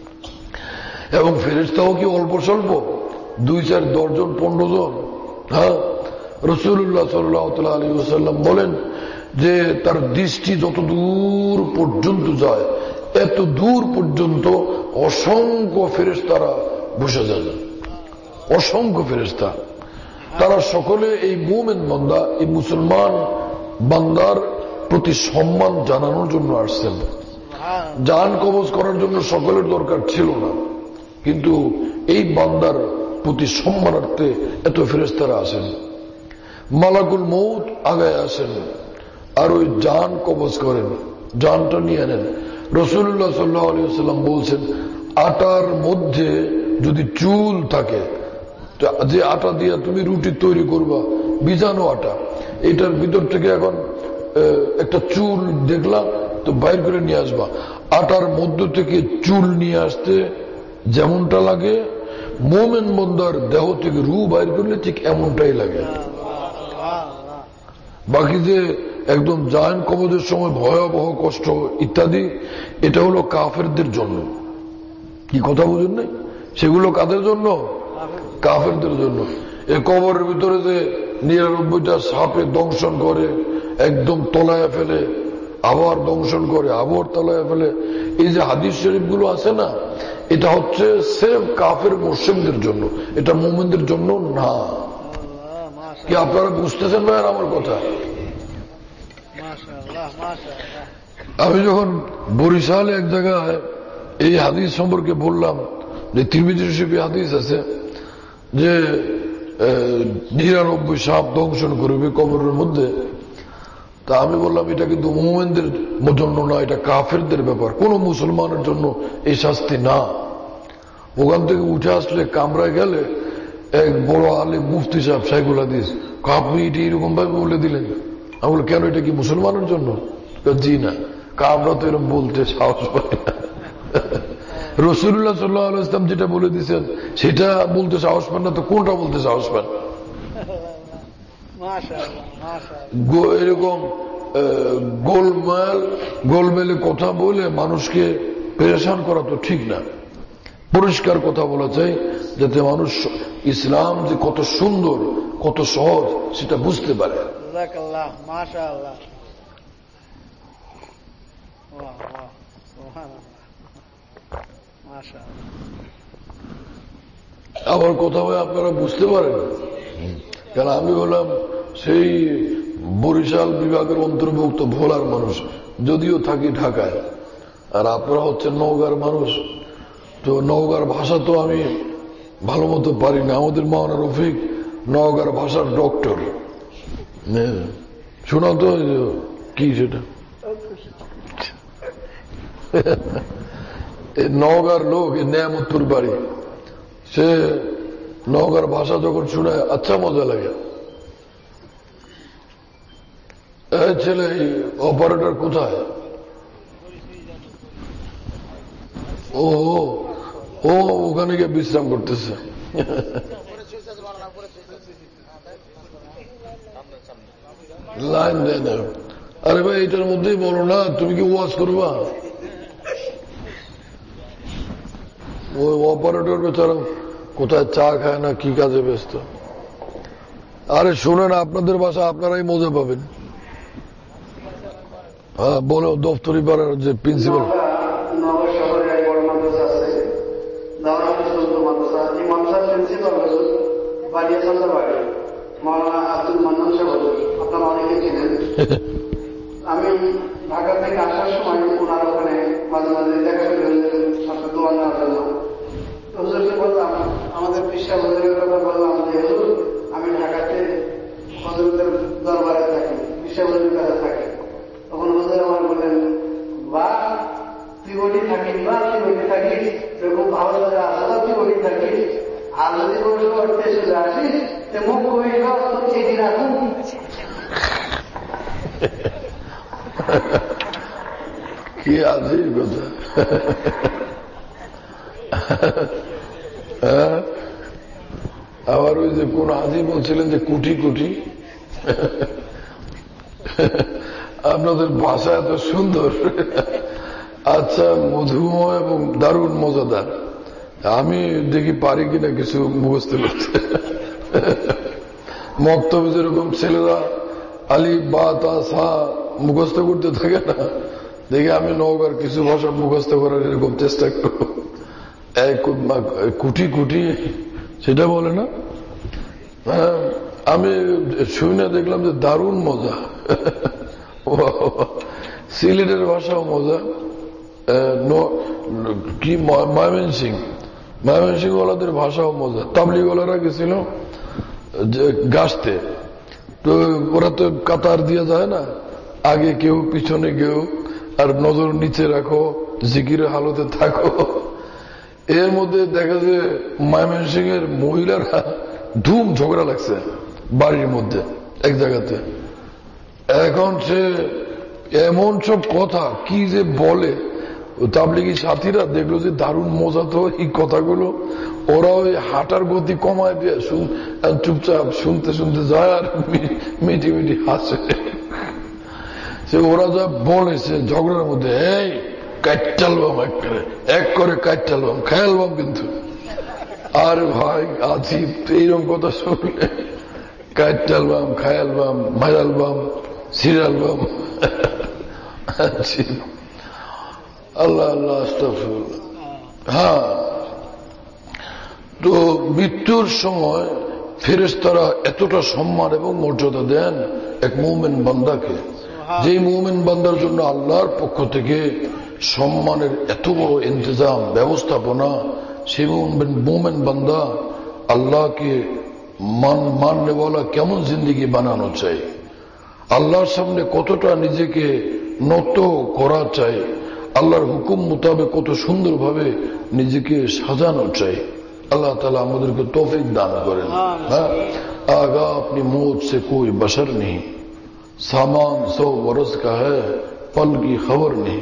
এবং ফেরেশতাও কি অল্প স্বল্প? 2, 4, 10 জন 15 জন? হ্যাঁ, রাসূলুল্লাহ সাল্লাল্লাহু আলাইহি ওয়াসাল্লাম বলেন যে তার দৃষ্টি যত দূর পর্যন্ত যায় এত দূর পর্যন্ত অসংখ্য ফেরেশতারা বসে যায়, অসংখ্য ফেরেশতা। তারা সকলে এই মুমিন বান্দা, এই মুসলমান বান্দার প্রতি সম্মান জানানোর জন্য আসছেন। জান কবজ করার জন্য সকলের দরকার ছিল না, কিন্তু এই বান্দার প্রতি সম্মানার্থে এত ফেরেশতারা আসেন। মালাকুল মউত আগায় আসেন আর ওই জান কবজ করেন, জানটা নিয়ে নেন। রাসূলুল্লাহ সাল্লাল্লাহু আলাইহি ওয়াসাল্লাম বলছেন, আটার মধ্যে যদি চুল থাকে, যে আটা দিয়ে তুমি রুটি তৈরি করবা, বীজাণু আটা, এটার ভিতর থেকে এখন একটা চুল দেখলাম তো বাইর করে নিয়ে আসবা। আটার মধ্য থেকে চুল নিয়ে আসতে যেমনটা লাগে, মোমেন বন্দার দেহ থেকে রু বাইর করলে ঠিক এমনটাই লাগে। বাকি যে একদম জান কবজের সময় ভয়াবহ কষ্ট ইত্যাদি, এটা হলো কাফেরদের জন্য। কি কথা বুঝেন নাই? সেগুলো কাদের জন্য? কাফেরদের জন্য। এই কবরের ভিতরে যে 99টা সাপে দংশন করে, একদম তলায় ফেলে, আবার দংশন করে, আবার তলায় ফেলে, এই যে হাদিস শরীফ গুলো আছে না, এটা হচ্ছে সির্ফ কাফের মুশরিকদের জন্য, এটা মুমিনদের জন্য না। কি আপনারা বুঝতেছেন ভাই আমার কথা? আমি যখন বরিশালে এক জায়গায় এই হাদিস সম্পর্কে বললাম যে তিরমিজি শরীফে হাদিস আছে যে 99 সাপ দংশন করবে কবরের মধ্যে, তা আমি বললাম এটা কিন্তু মুমিনদের জন্য না, এটা কাফেরদের ব্যাপার, কোন মুসলমানের জন্য এই শাস্তি না। ওখান থেকে উঠে আসলে কামরায় গেলে এক বড় আলেম মুফতি সাহেব শাইখুল হাদিস, আপনি এটি এরকম ভাবে বলে দিলেন। আমি বলি কেন, এটা কি মুসলমানের জন্য? জি না, আমরা তো এরকম বলতে সাহস পাই না। রাসূলুল্লাহ সাল্লাল্লাহু আলাইহি ওয়াসাল্লাম যেটা বলে দিয়েছেন সেটা বলতে সাহস পান না, তো কোনটা বলতে সাহস পান? এরকম গোলমেলে কথা বলে মানুষকে পেরেশান করা তো ঠিক না। পরিষ্কার কথা বলা চাই, যাতে মানুষ ইসলাম যে কত সুন্দর, কত সহজ সেটা বুঝতে পারে। আমার কথা হয় আপনারা বুঝতে পারেন, কারণ আমি হলাম সেই বরিশাল বিভাগের অন্তর্ভুক্ত ভোলার মানুষ, যদিও থাকি ঢাকায়, আর আপনারা হচ্ছেন নওগাঁর মানুষ। তো নওগাঁর ভাষা তো আমি ভালো মতো পারি না। আমাদের মাওলানা রফিক নওগাঁর ভাষার ডক্টর, শোনা তো কি সেটা নওগাঁর লোক, নেয়ামতপুর বাড়ি, সে নওগাঁর ভাষা যখন শুনে আচ্ছা মজা লাগে। ছেলে অপারেটর কোথায়? ও ও ওখানে গিয়ে বিশ্রাম করতেছে। লাইন দেয় না। আরে ভাই এটার মধ্যেই বলো না, তুমি কি ওয়াজ করবা? ওই অপারেটর বেচারা কোথায় চা খায় না কি কাজে ব্যস্ত। আরে শুনেন, আপনাদের বাসা আপনারাই মজা পাবেন। হ্যাঁ বলো, দফতরি পাড়ার যে প্রিন্সিপাল। আমি ঢাকা থেকে আসার সময় ওনার ওখানে মাঝে মাঝে দেখা সাথে দোয়া নেওয়ার জন্য হুজুরকে বললাম, আমাদের পেশা হুজুরের কথা বললাম যে হুজুর আমি ঢাকাতে হুজুরদের দরবারে থাকি, পেশা হুজুরের কাছে থাকি। তখন হুজুর আমার বললেন, বা তুই ওটি থাকিস, বা তুই ওটি থাকিস, এরকম ভালো জায়গা আসা তুই ওটি থাকিস, আর যদি কোনো করতে চলে আসিস তো মুখ কমে চিঠি রাখুন। কি আজই কথা। আবার ওই যে কোন আজি বলছিলেন যে কুটি কুটি, আপনাদের ভাষা এত সুন্দর, আচ্ছা মধুময় এবং দারুণ মজাদার। আমি দেখি পারি কিনা কিছু মুখস্থ করতে। মক্তবে যেরকম ছেলেরা আলিফ বা তা সা মুখস্থ করতে থাকে না, দেখে আমি নওগাঁর কিছু ভাষা মুখস্থ করার এরকম চেষ্টা করব, কুটি কুটি সেটা বলে না। আমি শুনে দেখলাম যে দারুণ মজা। সিলেটের ভাষাও মজা, কি ময়মনসিংহ ওয়ালাদের ভাষাও মজা। তাবলিগওয়ালারা গেছিল গাছতে, তো ওরা তো কাতার দিয়ে যায় না, আগে কেউ পিছনে কেউ, আর নজর নিচে রাখো, জিকিরের হালতে থাকো। এর মধ্যে দেখা যায় ময়মনসিংহের মহিলারা ধুম ঝগড়া লাগছে বাড়ির মধ্যে এক জায়গাতে। এখন সে এমন সব কথা কি যে বলে, তাবলিগি সাথীরা দেখলো যে দারুণ মজা তো এই কথাগুলো, ওরা ওই হাঁটার গতি কমায় দিয়ে চুপচাপ শুনতে শুনতে যায় আর মিটি মিটি হাসে। সে ওরা যা বলেছে ঝগড়ার মধ্যে, এই কাইটালবাম এক করে কাইটালবাম খেয়ালবাম কিন্তু। আর ভাই আছি এইরকম কথা শুনলে কাইটালবাম খায়ালবাম মাইরালবাম সিরালবাম। আল্লাহ আল্লাহ আস্তাগফিরুল্লাহ। হ্যাঁ, তো মৃত্যুর সময় ফেরেশতারা এতটা সম্মান এবং মর্যাদা দেন এক মুমিন বান্দাকে, যেই মুমিন বান্দার জন্য আল্লাহর পক্ষ থেকে সম্মানের এত বড় ইন্তজাম ব্যবস্থাপনা, সেই মুমিন বান্দা আল্লাহকে মাননেওয়ালা কেমন জিন্দেগি বানানো চাই, আল্লাহর সামনে কতটা নিজেকে নত করা চাই, আল্লাহর হুকুম মোতাবেক কত সুন্দরভাবে নিজেকে সাজানো চাই। আল্লাহ তাআলা আমাদেরকে তৌফিক দান করেন। হ্যাঁ, আগা আপনি মौत से कोई बशर नहीं, सामान 100 बरस का है, पल की खबर नहीं।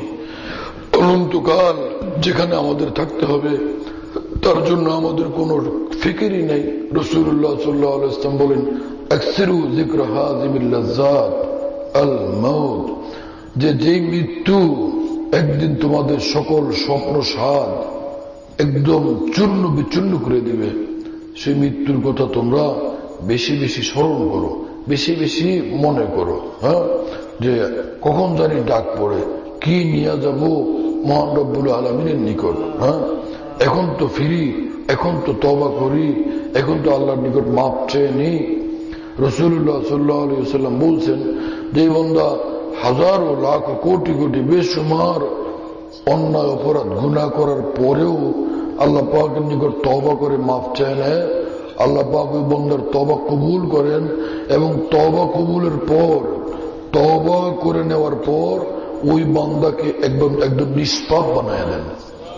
অনন্তকাল যেখানে আমাদের থাকতে হবে তার জন্য আমাদের কোন ফিকিরই নেই। রাসূলুল্লাহ সাল্লাল্লাহু আলাইহি ওয়াসাল্লাম বলেন, আকসিরু যিকর হাযিমিল লাজ্জাত আল মাউত, যেই মৃত্যু একদিন তোমাদের সকল স্বপ্ন স্বাদ একদম চূর্ণ বিচূর্ণ করে দিবে, সেই মৃত্যুর কথা তোমরা বেশি বেশি স্মরণ করো, বেশি বেশি মনে করো। হ্যাঁ, যে কখন জানি ডাক পড়ে, কি নিয়ে যাব মহান রব্বুল আলামিনের নিকট। হ্যাঁ, এখন তো ফিরি, এখন তো তওবা করি, এখন তো আল্লাহর নিকট মাপ চেয়ে নিই। রাসূলুল্লাহ সাল্লাল্লাহু আলাইহি ওয়াসাল্লাম বলছেন, যে বান্দা হাজারো লাখ কোটি কোটি বেশুমার অন্যায় অপরাধ গুনাহ করার পরেও আল্লাহ পাকের নিকট তওবা করে মাপ চায় নেয়, আল্লাহ পাক ওই বান্দার তওবা কবুল করেন, এবং তওবা কবুলের পর, তওবা করে নেওয়ার পর ওই বান্দাকে একদম নিষ্পাপ বানায় দেন।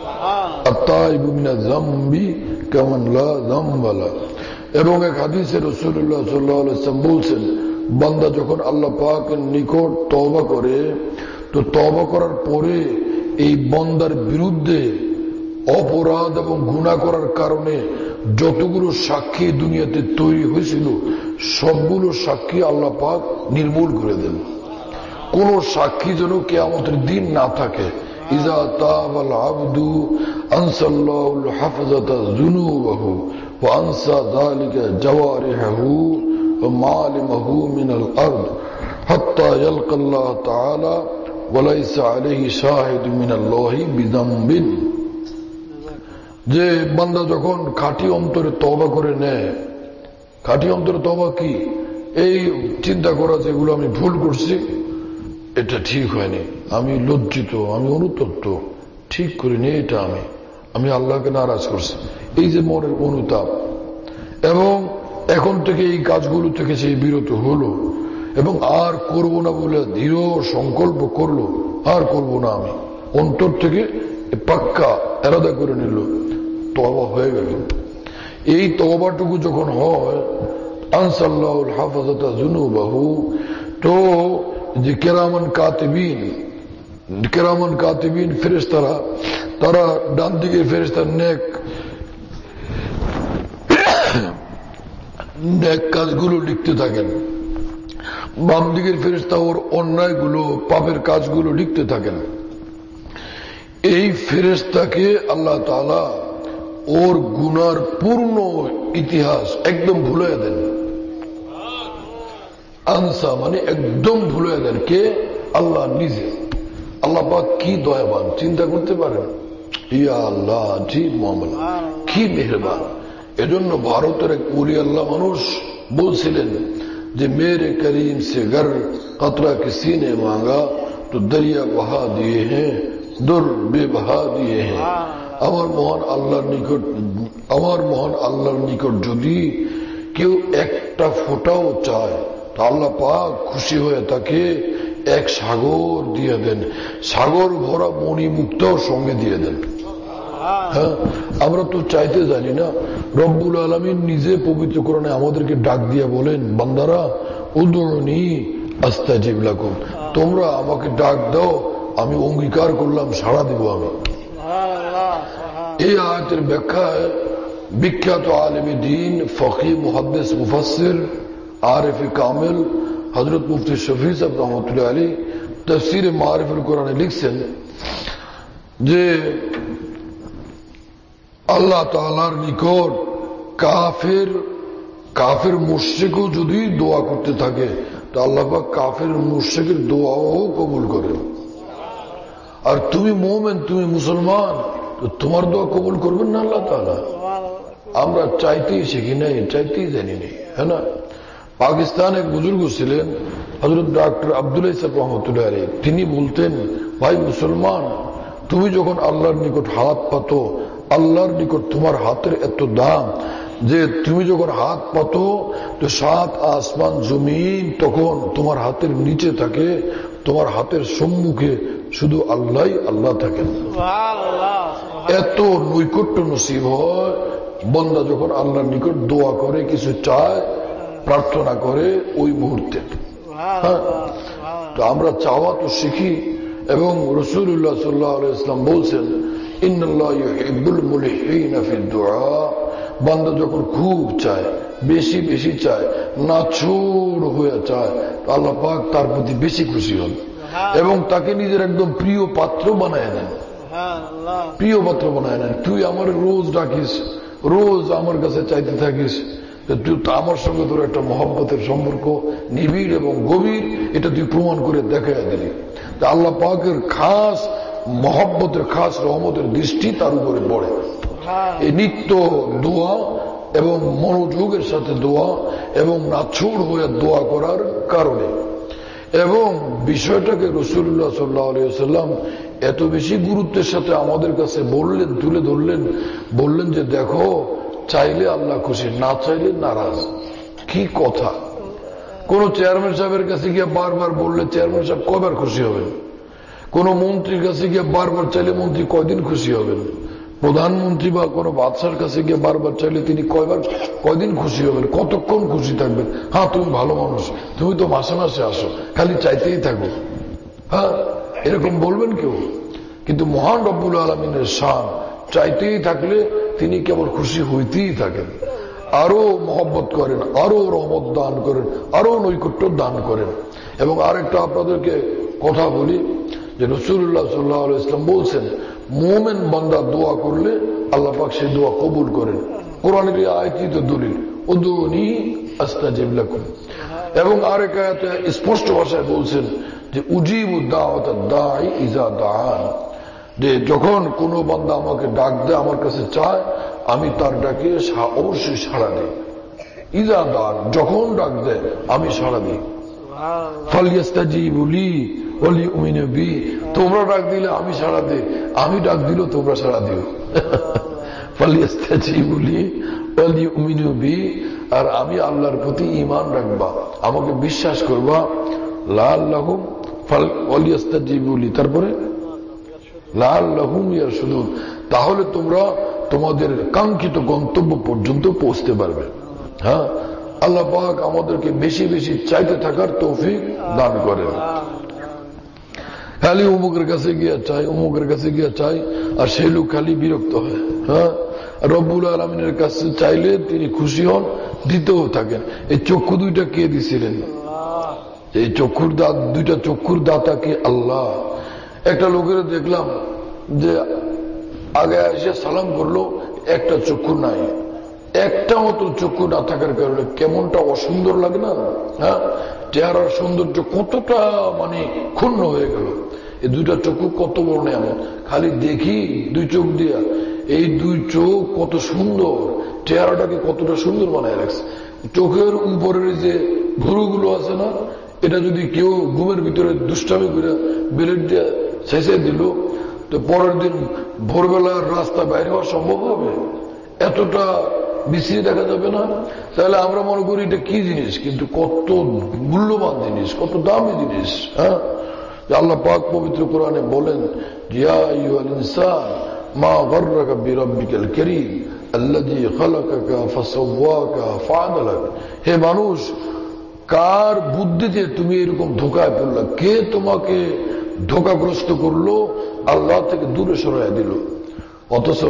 আত-তাইবু মিনাজ যামবি কামান লা যামবা লা। এবং এক হাদিসে রাসূলুল্লাহ সাল্লাল্লাহু আলাইহি ওয়াসাল্লাম বলছেন, বান্দা যখন আল্লাহ পাকের নিকট তওবা করে, তো তওবা করার পরে এই বান্দার বিরুদ্ধে অপরাধ এবং গুনাহ করার কারণে যতগুলো সাক্ষী দুনিয়াতে তৈরি হয়েছিল সবগুলো সাক্ষী আল্লাহ পাক নির্মূল করে দেন। কোন সাক্ষী যেন কিয়ামতের দিন না থাকে। ইজা তাবাল আবদু আনসাল্লাহুল হাফাজাতা যুনুবাহু ওয়া আনসা যালিকা জাওয়ারিহু ওয়া মালিমাহু মিনাল আরদ হাত্তা ইয়ালকাল্লাহ তাআলা ওয়া লাইসা আলাইহি শাহিদুম মিনাল্লাহি বিযামবিন। যে বান্দা যখন খাঁটি অন্তরে তওবা করে নেয়, খাঁটি অন্তরে তওবা কি? এই চিন্তা করা যে এগুলো আমি ভুল করছি, এটা ঠিক হয়নি, আমি লজ্জিত, আমি অনুতপ্ত, ঠিক করিনি, এটা আমি আল্লাহকে নারাজ করছি, এই যে মনের অনুতাপ, এবং এখন থেকে এই কাজগুলো থেকে সেই বিরত হলো এবং আর করব না বলে দৃঢ় সংকল্প করলো, আর করব না, আমি অন্তর থেকে পাক্কা এরাদা করে নিল, তওবা হয়ে গেল। এই তওবাটুকু যখন হয়, আনসাল্লাহুল হাফাজাতা যুনুবাহু, তো যে কেরামান কাতিবিন ফেরেশতারা, তারা ডান দিকে ফেরেশতা নেক কাজগুলো লিখতে থাকেন, বাম দিকের ফেরেশতা ওর অন্যায়গুলো পাপের কাজগুলো লিখতে থাকেন। এই ফেরেশতাকে আল্লাহ তাআলা ওর গুনার পূর্ণ ইতিহাস একদম ভুলিয়ে দেন। আনসা মানে একদম ভুলিয়ে দেন। কে? আল্লাহ নিজে। আল্লাহ পাক কি দয়াবান, চিন্তা করতে পারেন? ইয়া আল্লাহ, জি মামলা, কি মেহরবান। এজন্য ভারতের এক ওলি আল্লাহ মানুষ বলছিলেন যে মেরে করিম সে গর কতরা কিসি নে মাঙ্গা তো দরিয়া বহা দিয়ে হ্যাঁ দুর বেবহা দিয়ে হ্যাঁ। আমার মহান আল্লাহর নিকট যদি কেউ একটা ফোঁটাও চায় তো আল্লাহ পাক খুশি হয়ে তাকে এক সাগর দিয়ে দেন, সাগর ভরা মণিমুক্তাও সঙ্গে দিয়ে দেন। হ্যাঁ, আমরা তো চাইতে জানি না। রব্বুল আলামিন নিজে পবিত্র কোরআনে আমাদেরকে ডাক দিয়ে বলেন, বান্দারা উদুনি আস্তাজিব লাকুম, তোমরা আমাকে ডাক দাও, আমি অঙ্গীকার করলাম, সাড়া দিব আমি। এই আয়াতের ব্যাখ্যায় বিখ্যাত আলেমে দ্বীন, ফকি, মুহাদ্দিস, মুফাসসির, আরিফ কামিল হযরত মুফতি শফি সাহেব রহমতুল্লাহ আলাইহি তাফসীরে মারিফুল কোরআনে লিখছেন যে আল্লাহ তাআলার নিকট কাফের মুশরিকও যদি দোয়া করতে থাকে তো আল্লাহ পাক কাফের মুশরিকের দোয়াও কবুল করেন। আর তুমি মুমিন, তুমি মুসলমান, তো তোমার দোয়া কবুল করবেন না আল্লাহ তাআলা? আমরা চাইতেই শিখি নাই, চাইতেই জানি নাই, হ্যাঁ না? পাকিস্তান এক বুজুর্গ ছিলেন হযরত ডক্টর আব্দুল্লাহ সাহেব রহমতুল্লাহ আলাইহি, তিনি বলতেন, ভাই মুসলমান, তুমি যখন আল্লাহর নিকট হাত পাতো, আল্লাহর নিকট তোমার হাতের এত দাম যে তুমি যখন হাত পাতো তো 7 আসমান জমিন তখন তোমার হাতের নিচে থাকে, তোমার হাতের সম্মুখে শুধু আল্লাহ থাকেন। এত নৈকট্য নসিব হয় বান্দা যখন আল্লাহর নিকট দোয়া করে, কিছু চায়, প্রার্থনা করে ওই মুহূর্তে। হ্যাঁ, তো আমরা চাওয়া তো শিখি। এবং রাসূলুল্লাহ সাল্লাল্লাহু আলাইহি ওয়াসাল্লাম বলছেন, ইন্নাল্লাহা ইউহিব্বুল মুলিহিনা ফিদ দুআ, বান্দা যখন খুব চায়, বেশি বেশি চায়, নাছুড় হয়ে চায়, আল্লাহ পাক তার প্রতি বেশি খুশি হন এবং তাকে নিজের একদম প্রিয় পাত্র বানায় নেন। প্রিয় পাত্র বানায় নেন। তুই আমার রোজ ডাকিস, রোজ আমার কাছে চাইতে থাকিস, তুই আমার সঙ্গে তোর একটা মহব্বতের সম্পর্ক নিবিড় এবং গভীর, এটা তুই প্রমাণ করে দেখাইয়া দিলি। আল্লাহ পাকের খাস মহব্বতের, খাস রহমতের দৃষ্টি তার উপরে পড়ে। এই নিত্য দোয়া এবং মনোযোগের সাথে দোয়া এবং নাছুড় হয়ে দোয়া করার কারণে, এবং বিষয়টাকে রাসূলুল্লাহ সাল্লাল্লাহু আলাইহি ওয়াসাল্লাম এত বেশি গুরুত্বের সাথে আমাদের কাছে বললেন, তুলে ধরলেন, বললেন যে দেখো, চাইলে আল্লাহ খুশি, না চাইলে নারাজ। কি কথা! কোন চেয়ারম্যান সাহেবের কাছে গিয়ে বারবার বললে চেয়ারম্যান সাহেব কয়বার খুশি হবেন? কোন মন্ত্রীর কাছে গিয়ে বারবার চাইলে মন্ত্রী কয়দিন খুশি হবেন? প্রধানমন্ত্রী বা কোনো বাদশার কাছে গিয়ে বারবার চাইলে তিনি কয়দিন খুশি হবেন? কতক্ষণ খুশি থাকবেন? হ্যাঁ, তুমি ভালো মানুষ, তুমি তো মাসে মাসে আসো, খালি চাইতেই থাকো, হ্যাঁ, এরকম বলবেন কেউ? কিন্তু মহান রব্বুল আলামিনের শান, চাইতেই থাকলে তিনি কেবল খুশি হইতেই থাকেন, আরো মহব্বত করেন, আরো রহমত দান করেন, আরো নৈকট্য দান করেন। এবং আরেকটা আপনাদেরকে কথা বলি যে রাসূলুল্লাহ সাল্লাল্লাহু আলাইহি ওয়াসাল্লাম বলছেন, মুমিন বান্দা দোয়া করলে আল্লাহ পাক সেই দোয়া কবুল করেন। কোরআনের এই আয়াতই তো দলিল, উদুনি আস্তাজিব লাকুম। এবং আরেক আয়াতে স্পষ্ট ভাষায় বলছেন যে উজিবু দাওয়াতাদ দাঈ ইযা দাআন, যে যখন কোনো বান্দা আমাকে ডাক দেয়, আমার কাছে চায়, আমি তার ডাকে অবশ্যই সাড়া দিই। ইযা দাআন, যখন ডাক দেয় আমি সাড়া দিই। ফালইস্তাজিবু লি ওয়ালিউমিনু বি, তোমরা ডাক দিলে আমি সাড়া দিই, আমি ডাক দিলেও তোমরা সাড়া দিও। ফালইস্তাজিবু লি ওয়ালিউমিনু বি, আর আমি আল্লাহর প্রতি ঈমান রাখবা, আমাকে বিশ্বাস করবা। লাআল্লাহুম ফালইস্তাজিবু লি, তারপরে লাআল্লাহুম ইয়ারশুদুন, তাহলে তোমরা তোমাদের কাঙ্ক্ষিত গন্তব্য পর্যন্ত পৌঁছতে পারবে। হ্যাঁ, আল্লাহ পাক আমাদেরকে বেশি বেশি চাইতে থাকার তৌফিক দান করেন। খালি অমুকের কাছে গিয়ে চাই, অমুকের কাছে গিয়ে চাই, আর সেই লোক খালি বিরক্ত হয়। হ্যাঁ, রব্বুল আলামিনের কাছে চাইলে তিনি খুশি হন, দিতেও থাকেন। এই চক্ষু দুইটা কে দিছিলেন? এই চক্ষুর দুইটা চক্ষুর দাতা কে? আল্লাহ। একটা লোকের দেখলাম যে আগে এসে সালাম করলো, একটা চক্ষু নাই, একটা মতো চক্ষু না থাকার কারণে কেমনটা অসুন্দর লাগে না? হ্যাঁ, চেহারার সৌন্দর্য কতটা ক্ষুণ্ণ হয়ে গেল। এই দুইটা চক্ষু কত বড় এমন, খালি দেখি দুই চোখ দিয়া, এই দুই চোখ কত সুন্দর, চেহারাটাকে কতটা সুন্দর বানায় রাখছে। চোখের উপরের যে ভুরুগুলো আছে না, এটা যদি কেউ ঘুমের ভিতরে দুষ্টামি করে বেলেট দিয়ে শেষে দিল, তো পরের দিন ভোরবেলার রাস্তা বাইরে হওয়া সম্ভব হবে? এতটা বিশ্রী দেখা যাবে না? তাহলে আমরা মনে করি এটা কি জিনিস, কিন্তু কত মূল্যবান জিনিস, কত দামি জিনিস। হ্যাঁ, আল্লাহ পাক পবিত্র কোরআনে বলেন, ইয়া আইয়ুহাল ইনসান মা গররাকা বিরাব্বিকাল কারীম আল্লাযী খালাকাকা ফাসাওয়াকা ফাআদালাক। হে মানুষ, কার বুদ্ধিতে তুমি এরকম ধোঁকায় পড়লা? কে তোমাকে ধোঁকাগ্রস্ত করলো, আল্লাহ থেকে দূরে সরাইয়া দিল? অথচ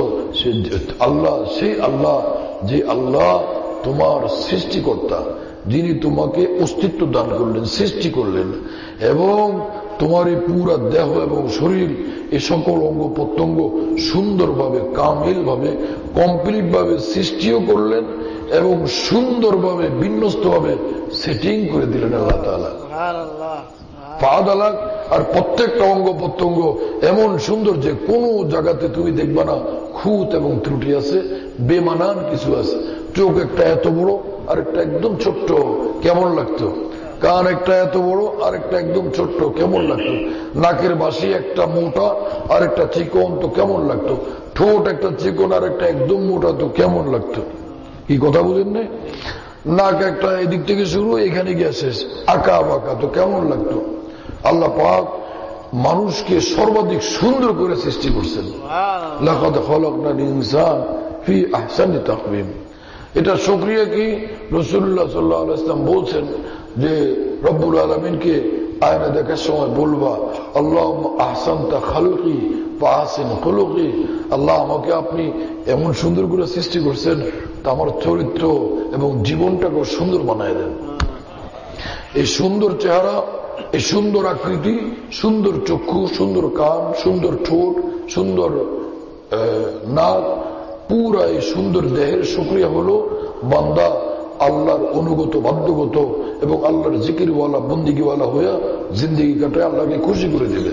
সেই আল্লাহ যে আল্লাহ তোমার সৃষ্টিকর্তা, যিনি তোমাকে অস্তিত্ব দান করলেন, সৃষ্টি করলেন, এবং তোমার এই পুরা দেহ এবং শরীর, এই সকল অঙ্গ প্রত্যঙ্গ সুন্দরভাবে, কামিল ভাবে, কমপ্লিট ভাবে সৃষ্টিও করলেন এবং সুন্দরভাবে বিন্যস্তভাবে সেটিং করে দিলেন আল্লাহ তাআলা। ফাআদালাক। আর প্রত্যেকটা অঙ্গ প্রত্যঙ্গ এমন সুন্দর যে কোনো জায়গাতে তুমি দেখবা না খুঁত এবং ত্রুটি আছে, বেমানান কিছু আছে। চোখ একটা এত বড় আর একটা একদম ছোট্ট, কেমন লাগতো? কান একটা এত বড় আর একটা একদম ছোট্ট, কেমন লাগতো? নাকের বাসি একটা মোটা আর একটা চিকন, তো কেমন লাগতো? ঠোঁট একটা চিকন আর একটা একদম মোটা, তো কেমন লাগতো? কি কথা বুঝেন না? নাক একটা এদিক থেকে শুরু, এখানে গিয়ে শেষ, আঁকা বাঁকা, তো কেমন লাগতো? আল্লাহ পাক মানুষকে সর্বাধিক সুন্দর করে সৃষ্টি করছেন। লাকাদ খালাকনাল ইনসান ফি আহসানি তাকওয়িম। এটা শুকরিয়া কি? রাসূলুল্লাহ সাল্লাল্লাহু আলাইহি ওয়াসাল্লাম বলছেন যে রব্বুল আলামিনকে আয়না দেখার সময় বলবা, আল্লাহুম্মা আহসানতা খালকি ফাহসিন খুলুকি। আল্লাহ, আমাকে আপনি এমন সুন্দর করে সৃষ্টি করছেন, তা আমার চরিত্র এবং জীবনটাকে সুন্দর বানায় দেন। এই সুন্দর চেহারা, এই সুন্দর আকৃতি, সুন্দর চক্ষু, সুন্দর কান, সুন্দর ঠোঁট, সুন্দর নাক, পুরা এই সুন্দর দেহের শুকরিয়া হলো বান্দা আল্লাহর অনুগত, বাধ্যগত এবং আল্লাহর জিকিরওয়ালা, বন্দিগিওয়ালা হইয়া জিন্দেগি কাটায় আল্লাহকে খুশি করে দেবে।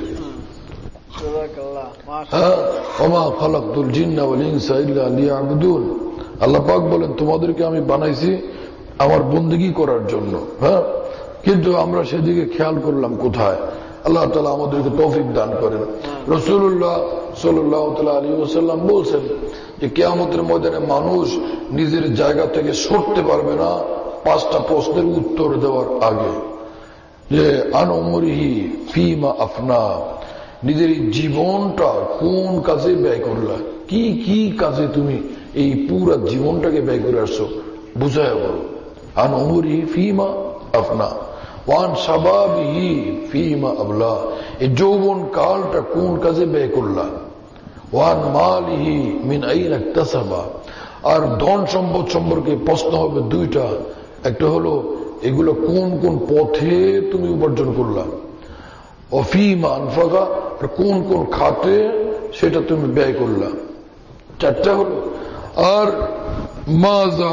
ওমা খালাকতুল জিন্না ওয়াল ইনসা ইল্লা লিয়াবুদুন। আল্লাহ পাক বলেন, তোমাদেরকে আমি বানাইছি আমার বন্দেগী করার জন্য। হ্যাঁ, কিন্তু আমরা সেদিকে খেয়াল করলাম কোথায়? আল্লাহ তাআলা আমাদেরকে তৌফিক দান করেন। রাসূলুল্লাহ সাল্লাল্লাহু আলাইহি ওয়াসাল্লাম বলছেন যে কিয়ামতের ময়দানে মানুষ নিজের জায়গা থেকে সরতে পারবে না 5টা প্রশ্নের উত্তর দেওয়ার আগে। যে আন উমরিহি ফিমা আফনা, নিজের জীবনটা কোন কাজে ব্যয় করলা, কি কি কাজে তুমি এই পুরা জীবনটাকে ব্যয় করে আসছো, বুঝায় বলো। আন উমরিহি ফিমা আফনা ওয়ান শাবাবিহি ফিমা আবলা, এই যৌবন কালটা কোন কাজে ব্যয় করলা। ওয়ান মালিহি মিন আইনা ইকতাসাবা, আর ধন সম্পদ সম্পর্কে প্রশ্ন হবে দুইটা। একটা হলো এগুলো কোন কোন পথে তুমি উপার্জন করলা, অফিমা আনফাকা, কোন কোন খাতে সেটা তুমি ব্যয় করলা। 4টা হলো। আর মাজা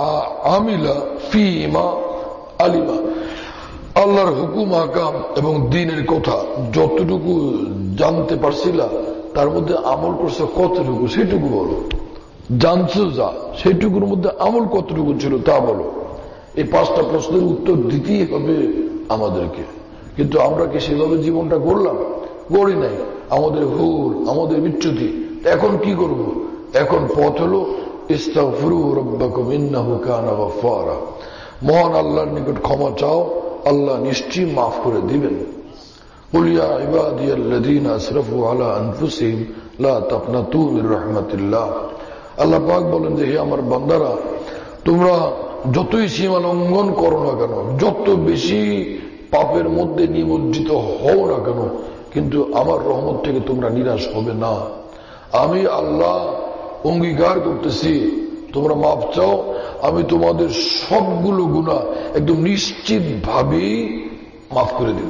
আমিলা ফিমা আলিমা, আল্লাহর হুকুম আকাম এবং দ্বীনের কথা যতটুকু জানতে পারছিলা তার মধ্যে আমল করছে কতটুকু, সেটুকু বলো। জানছো যা, সেটুকুর মধ্যে আমল কতটুকু ছিল তা বলো। এই 5টা প্রশ্নের উত্তর দিতেই হবে আমাদেরকে। কিন্তু আমরা কি সেভাবে জীবনটা গড়লাম? গড়ি নাই। আমাদের ভুল, আমাদের বিচ্যুতি। এখন কি করব? এখন পথ হলো ইস্তাগফিরু রাব্বাকুম ইন্নাহু কানা গাফফারা, মহান আল্লাহর নিকট ক্ষমা চাও, আল্লাহ নিশ্চয়ই মাফ করে দিবেন। কুল ইয়া ইবাদিয়াল্লাযীনা আসরাফু আলা আনফুসিহিম লা তাকনাতু মির রাহমাতিল্লাহ। আল্লাহ পাক বলেন যে হে আমার বান্দারা, তোমরা যতই সীমা লঙ্ঘন করো না কেন, যত বেশি পাপের মধ্যে নিমজ্জিত হও না কেন, কিন্তু আমার রহমত থেকে তোমরা নিরাশ হবে না। আমি আল্লাহ অঙ্গীকার করতেছি, তোমরা মাফ চাও, আমি তোমাদের সবগুলো গুনাহ একদম নিশ্চিত ভাবেই মাফ করে দিব।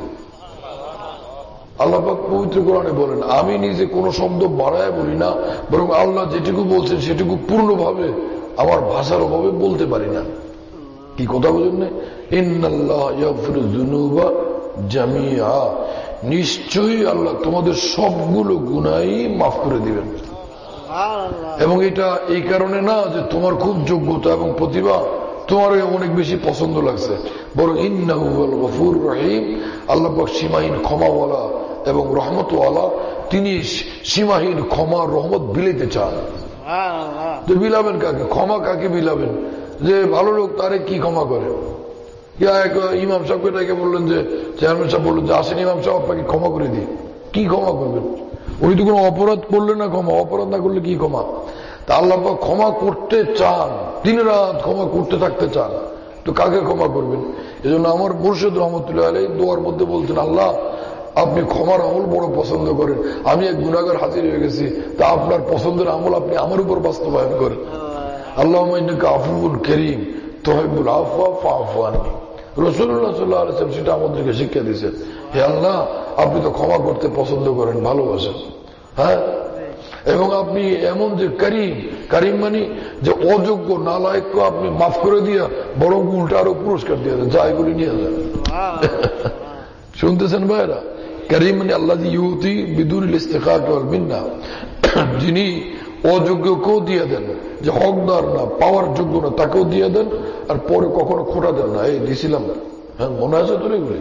আল্লাহ পাক পবিত্র কোরআনে বলেন, আমি নিজে কোনো শব্দ বাড়ায় বলি না, বরং আল্লাহ যেটুকু বলছেন সেটুকু পূর্ণভাবে আমার ভাষার অভাবে বলতে পারি না। কি কথা বলেন না? ইন্নাল্লাহ ইয়াগফিরু যুনুবা জামিআ, নিশ্চয়ই আল্লাহ তোমাদের সবগুলো গুনাহই মাফ করে দিবেন। এবং এটা এই কারণে না যে তোমার খুব যোগ্যতা এবং প্রতিভা তোমার অনেক বেশি পছন্দ লাগছে, বরং ইন্নাহু হুয়াল গফুরুর রহিম, আল্লাহ পাক সীমাহীন ক্ষমাওয়ালা এবং রহমতওয়ালা। তিনি সীমাহীন ক্ষমা রহমত বিলাইতে চান। তো বিলাবেন কাকে? ক্ষমা কাকে বিলাবেন? যে ভালো লোক তারে কি ক্ষমা করে? ইমাম সাহেবকে ডেকে বললেন, যে চেয়ারম্যান সাহেব বললেন যে আসেন ইমাম সাহেব আপনাকে ক্ষমা করে দিই। কি ক্ষমা করবেন? উনি তো কোনো অপরাধ করলেন না, ক্ষমা অপরাধ না করলে কি ক্ষমা? তা আল্লাহ পাক ক্ষমা করতে চান, দিন রাত ক্ষমা করতে থাকতে চান। তো কাকে ক্ষমা করবেন? এই জন্য আমার মুর্শিদ রহমতুল্লাহ আলাইহি দোয়ার মধ্যে বলতেন, আল্লাহ আপনি ক্ষমার আমল বড় পছন্দ করেন, আমি এক গুনাহগার হাজির হয়ে গেছি, তা আপনার পছন্দের আমল আপনি আমার উপর বাস্তবায়ন করেন। আল্লাহুম্মা ইন্নাকা আফুউন কারীম তুহিব্বুল আফওয়া ফাআফু আননি। রাসূলুল্লাহ সাল্লাল্লাহু আলাইহি ওয়াসাল্লাম সেটা আমাদেরকে শিক্ষা দিয়েছেন। হে আল্লাহ, আপনি তো ক্ষমা করতে পছন্দ করেন, ভালোবাসেন। হ্যাঁ, এবং আপনি এমন যে করিম, করিম মানে যে অযোগ্য নালায়েককে আপনি মাফ করে দিয়া বরং উল্টা আরো পুরস্কার দিয়ে দেন, যা এগুলি নিয়ে যান। শুনতেছেন ভাইরা? করিম মানে আল্লাহ ইউতি বিদুনিল ইস্তিকাত ওয়াল মিন্নাহ, যিনি অযোগ্যকেও দিয়ে দেন, যে হকদার না, পাওয়ার যোগ্য না, তাকেও দিয়ে দেন, আর পরে কখনো খোটা দেন না। এই দিছিলাম, হ্যাঁ মনে আছে তোর এগুলি?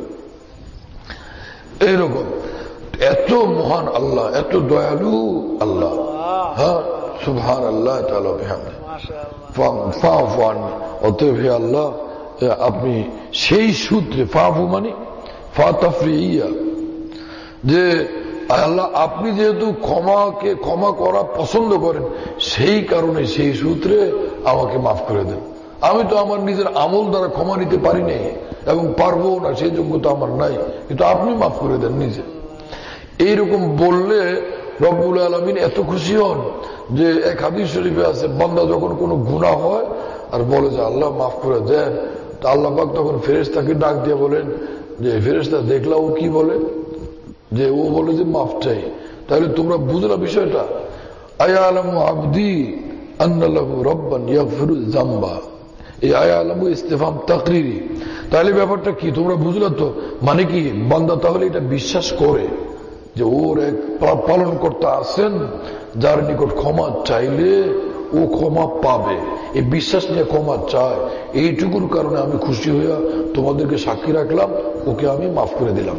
এইরকম এত মহান আল্লাহ, এত দয়ালু আল্লাহ। হ্যাঁ, সুবহানাল্লাহ তাআলা বিহামদিহি ফাআফু আননি। অতএব হে আল্লাহ, আপনি সেই সূত্রে, ফাআফু মানে ফাতাফরিয়া, যে আল্লাহ আপনি যেহেতু ক্ষমাকে ক্ষমা করা পছন্দ করেন, সেই কারণে সেই সূত্রে আমাকে মাফ করে দেন। আমি তো আমার নিজের আমল দ্বারা ক্ষমা নিতে পারি নাই এবং পারবো না, সেই যোগ্যতা আমার নাই, কিন্তু আপনি মাফ করে দেন নিজে। এইরকম বললে রব্বুল আলামিন এত খুশি হন যে এক হাদিস শরীফে আছে, বান্দা যখন কোনো গুনাহ হয় আর বলে যে আল্লাহ মাফ করে দেন, তা আল্লাহ পাক তখন ফেরেশতাকে ডাক দিয়ে বলেন যে ফেরেশতা দেখলা ও কি বলে, যে ও বলে যে মাফ চাই। তাহলে তোমরা বুঝলা বিষয়টা? আয়ালামু আবদি আন্না লাহু রাব্বান ইয়াগফিরু যামবা, এই আয়ালামু ইস্তিফহাম তাকরিরি। তাহলে ব্যাপারটা কি তোমরা বুঝলা তো? মানে কি বান্দা তাহলে এটা বিশ্বাস করে যে ওর এক পালনকর্তা আছেন যার নিকট ক্ষমা চাইলে ও ক্ষমা পাবে, এই বিশ্বাস নিয়ে ক্ষমা চায়। এইটুকুর কারণে আমি খুশি হইয়া তোমাদেরকে সাক্ষী রাখলাম, ওকে আমি মাফ করে দিলাম।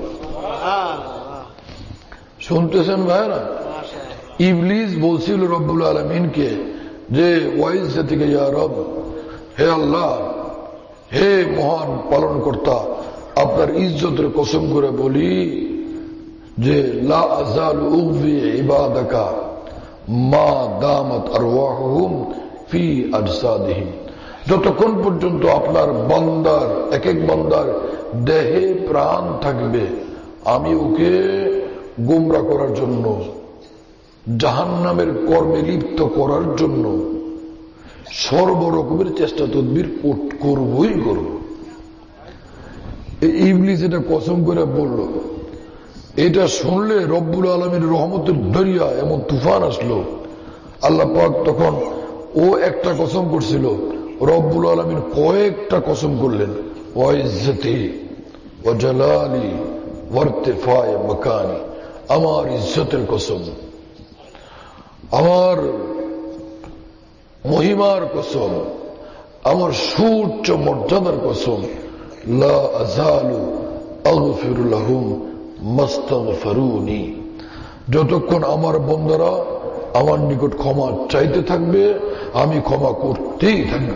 শুনতেছেন ভাইরা? ইবলিস বলছিল রব্বুল আলামিনকে যে ওয়াইজা থেকে ইয়া রব, হে আল্লাহ, হে মহান পালনকর্তা, আপনার ইজ্জতের কসম করে বলি যে লা আযালু উযি ইবাদাকা মা দামাত আরওয়াহুম ফি আজসাদিহিম, যতক্ষণ পর্যন্ত আপনার বান্দার, এক এক বান্দার দেহে প্রাণ থাকবে, আমি ওকে গোমরা করার জন্য, জাহান্নামের কর্মে লিপ্ত করার জন্য সর্বরকমের চেষ্টা তদবির করবই করব। ইবলিস এটা কসম করে বলল। এটা শুনলে রব্বুল আলামিন রহমতের দরিয়া এমন তুফান আসলো। আল্লাহ পাক তখন, ও একটা কসম করছিল, রব্বুল আলামিন কয়েকটা কসম করলেন। ওয়াইজ্জতি ওয়া জালালি ওয়ারতিফায়ে মাকানি, আমার ইজ্জতের কসম, আমার মহিমার কসম, আমার সুউচ্চ মর্যাদার কসম, লা আযালু আগফিরু লাহুম মাস্তাগফিরুনি, যতক্ষণ আমার বন্দারা আমার নিকট ক্ষমা চাইতে থাকবে আমি ক্ষমা করতেই থাকবো।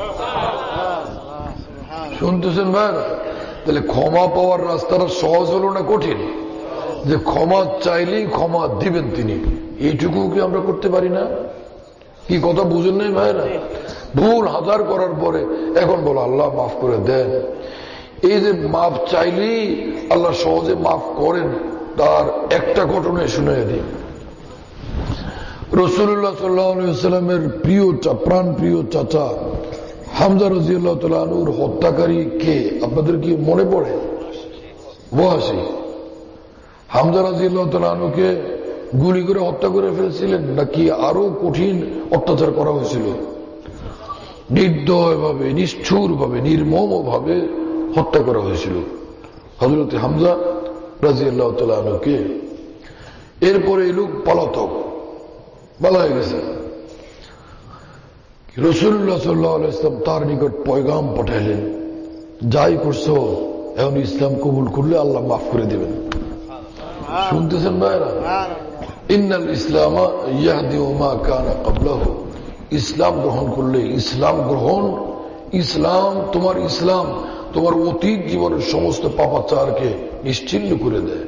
শুনতেছেন ভাইরা? তাহলে ক্ষমা পাওয়ার রাস্তাটা সহজ হলো না কঠিন? যে ক্ষমা চাইলেই ক্ষমা দিবেন তিনি, এইটুকু কি আমরা করতে পারি না? কি কথা বুঝেন নাই ভাইরা? ভুল হাজার করার পরে এখন বলো আল্লাহ মাফ করে দেন। এই যে মাফ চাইলেই আল্লাহ সহজে মাফ করেন, তার একটা ঘটনায় শুনে দিই। রাসূলুল্লাহ সাল্লাল্লাহু আলাইহি ওয়াসাল্লামের প্রিয় প্রাণ প্রিয় চাচা হামজা রাদিয়াল্লাহু তাআলা আনহুর হত্যাকারী কে আপনাদের কি মনে পড়ে? ওয়াসি। হামজা রাদিয়াল্লাহু তাআলা আনহুকে গুলি করে হত্যা করে ফেলছিলেন নাকি আরো কঠিন অত্যাচার করা হয়েছিল? নির্দয়ভাবে, নিষ্ঠুরভাবে, নির্মমভাবে হত্যা করা হয়েছিল হযরত হামজা রাদিয়াল্লাহু তাআলা আনহুকে। এরপরে এই লোক পলাতক, পালায় গেছে। রাসূলুল্লাহ সাল্লাল্লাহু আলাইহি ওয়াসাল্লাম তার নিকট পয়গাম পাঠাইলেন, যাই করছো এখন ইসলাম কবুল করলে আল্লাহ মাফ করে দিবেন। শুনতেছেন ভাইরা? ইন্নাল ইসলামা ইয়াহদিউ মা কানা ক্বাবলাহু, ইসলাম গ্রহণ করলে, ইসলাম গ্রহণ, ইসলাম তোমার অতীত জীবনের সমস্ত পাপাচারকে নিশ্চিহ্ন করে দেয়।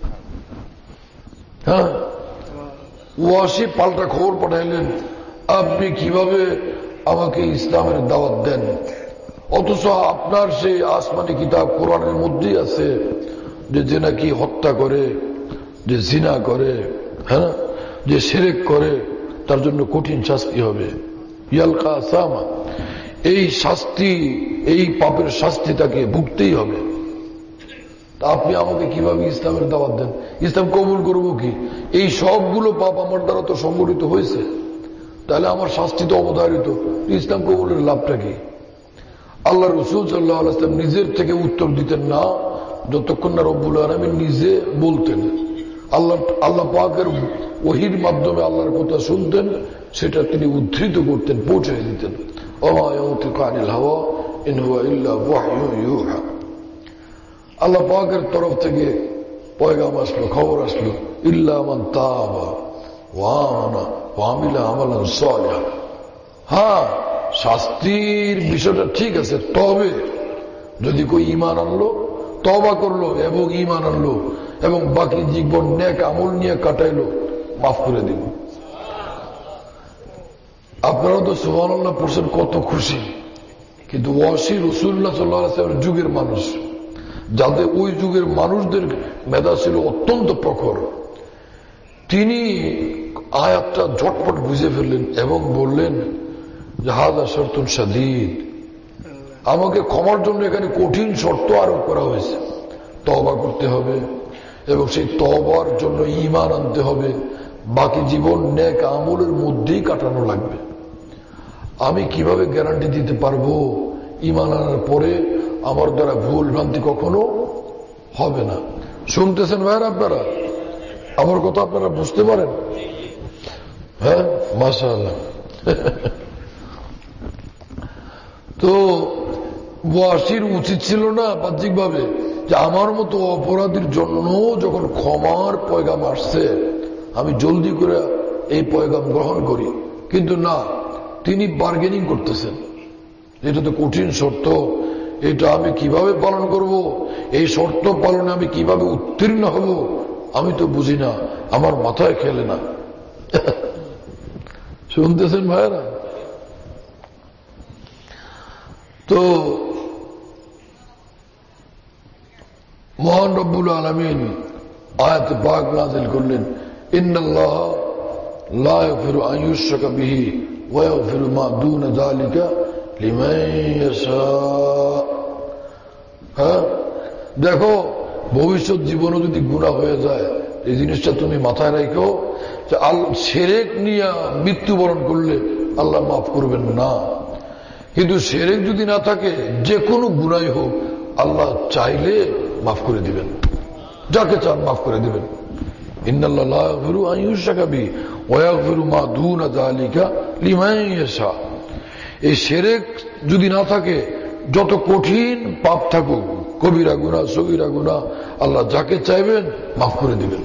হ্যাঁ, ওয়াসি পাল্টা খবর পাঠাইলেন, আপনি কিভাবে আমাকে ইসলামের দাওয়াত দেন, অথচ আপনার সেই আসমানি কিতাব কোরআনের মধ্যেই আছে যে নাকি হত্যা করে, যে জিনা করে, হ্যাঁ, যে শিরক করে তার জন্য কঠিন শাস্তি হবে, ইয়ালকা আসামা, এই শাস্তি, এই পাপের শাস্তি তাকে ভুগতেই হবে। তা আপনি আমাকে কিভাবে ইসলামের দাওয়াত দেন? ইসলাম কবুল করবো কি? এই সবগুলো পাপ আমার দ্বারা তো সংগঠিত হয়েছে, তাহলে আমার শাস্তি তো অবধারিত, ইসলাম কবুলের লাভটা কি? আল্লাহ রাসূল সাল্লাল্লাহু আলাইহি ওয়াসাল্লাম নিজের থেকে উত্তর দিতেন না যতক্ষণ না রব্বুল আলামিন নিজে বলতেন। আল্লাহ পাকের ওহীর মাধ্যমে আল্লাহর কথা শুনতেন, সেটা তিনি উদ্ধৃত করতেন, পৌঁছে দিতেন। ওমা ইয়ানতিকু আনিল হাওয়া ইন হুয়া ইল্লা ওয়াহয়ুন ইউহা। আল্লাহ পাকের তরফ থেকে পয়গাম আসলো, খবর আসলো, ইল্লা মান তাবা ওয়া আমানা ওয়া আমিলা আমালান সালিহা। হ্যাঁ, শাস্তির বিষয়টা ঠিক আছে, তবে যদি কই ঈমান আনলো, তওবা করলো এবং ঈমান আনলো এবং বাকি জীবন নেক আমল নিয়ে কাটাইলো, মাফ করে দিব। আপনারা তো সুবহানাল্লাহ পড়ছেন, কত খুশি। কিন্তু ওয়াসি রাসূলুল্লাহ সাল্লাল্লাহু আলাইহি ওয়াসাল্লামের যুগের মানুষ, যাদের ওই যুগের মানুষদের মেধা ছিল অত্যন্ত প্রখর, তিনি আয়াতটা ঝটপট বুঝে ফেললেন এবং বললেন যে হাযা শর্তুন শাদীদ, আমাকে ক্ষমার জন্য এখানে কঠিন শর্ত আরোপ করা হয়েছে। তওবা করতে হবে এবং সেই তওবার জন্য ঈমান আনতে হবে, বাকি জীবন নেক আমলের মধ্যেই কাটানো লাগবে। আমি কিভাবে গ্যারান্টি দিতে পারবো ঈমান আনার পরে আমার দ্বারা ভুল ভ্রান্তি কখনো হবে না? শুনতেছেন ভাইরা আপনারা? আমার কথা আপনারা বুঝতে পারেন? হ্যাঁ, মাশাআল্লাহ। তো ওয়াসির উচিত ছিল না বাহ্যিকভাবে যে আমার মতো অপরাধীর জন্য যখন ক্ষমার পয়গাম আসছে আমি জলদি করে এই পয়গাম গ্রহণ করি? কিন্তু না, তিনি বার্গেনিং করতেছেন, এটা তো কঠিন শর্ত, এটা আমি কিভাবে পালন করব, এই শর্ত পালনে আমি কিভাবে উত্তীর্ণ হব আমি তো বুঝি না, আমার মাথায় খেলে না। শুনতেছেন ভাইরা? তো মহান রব্বুল আলামিন আয়াতে পাক নাযিল করলেন, ইন্নাল্লাহ লা ইয়াগফিরু আন ইউশরাকা বিহি ওয়া ইয়াগফিরু মা দুনা যালিকা লিমান ইয়াশা। হ্যাঁ, দেখো ভবিষ্যৎ জীবনে যদি গুনাহ হয়ে যায়, এই জিনিসটা তুমি মাথায় রাখো যে শিরক নিয়ে মৃত্যুবরণ করলে আল্লাহ মাফ করবেন না। কিন্তু শিরক যদি না থাকে, যে কোনো গুনাহ হোক আল্লাহ চাইলে মাফ করে দিবেন, যাকে চান মাফ করে দিবেন। ইন্নাল্লাহ লা ইয়াগফিরু আন ইউশরাকা বিহি ওয়া ইয়াগফিরু মা দুনা যালিকা লিমান ইয়াশা। এই শিরক যদি না থাকে, যত কঠিন পাপ থাকুক, কবিরা গুনাহ, সগীরা গুনাহ, আল্লাহ যাকে চাইবেন মাফ করে দিবেন।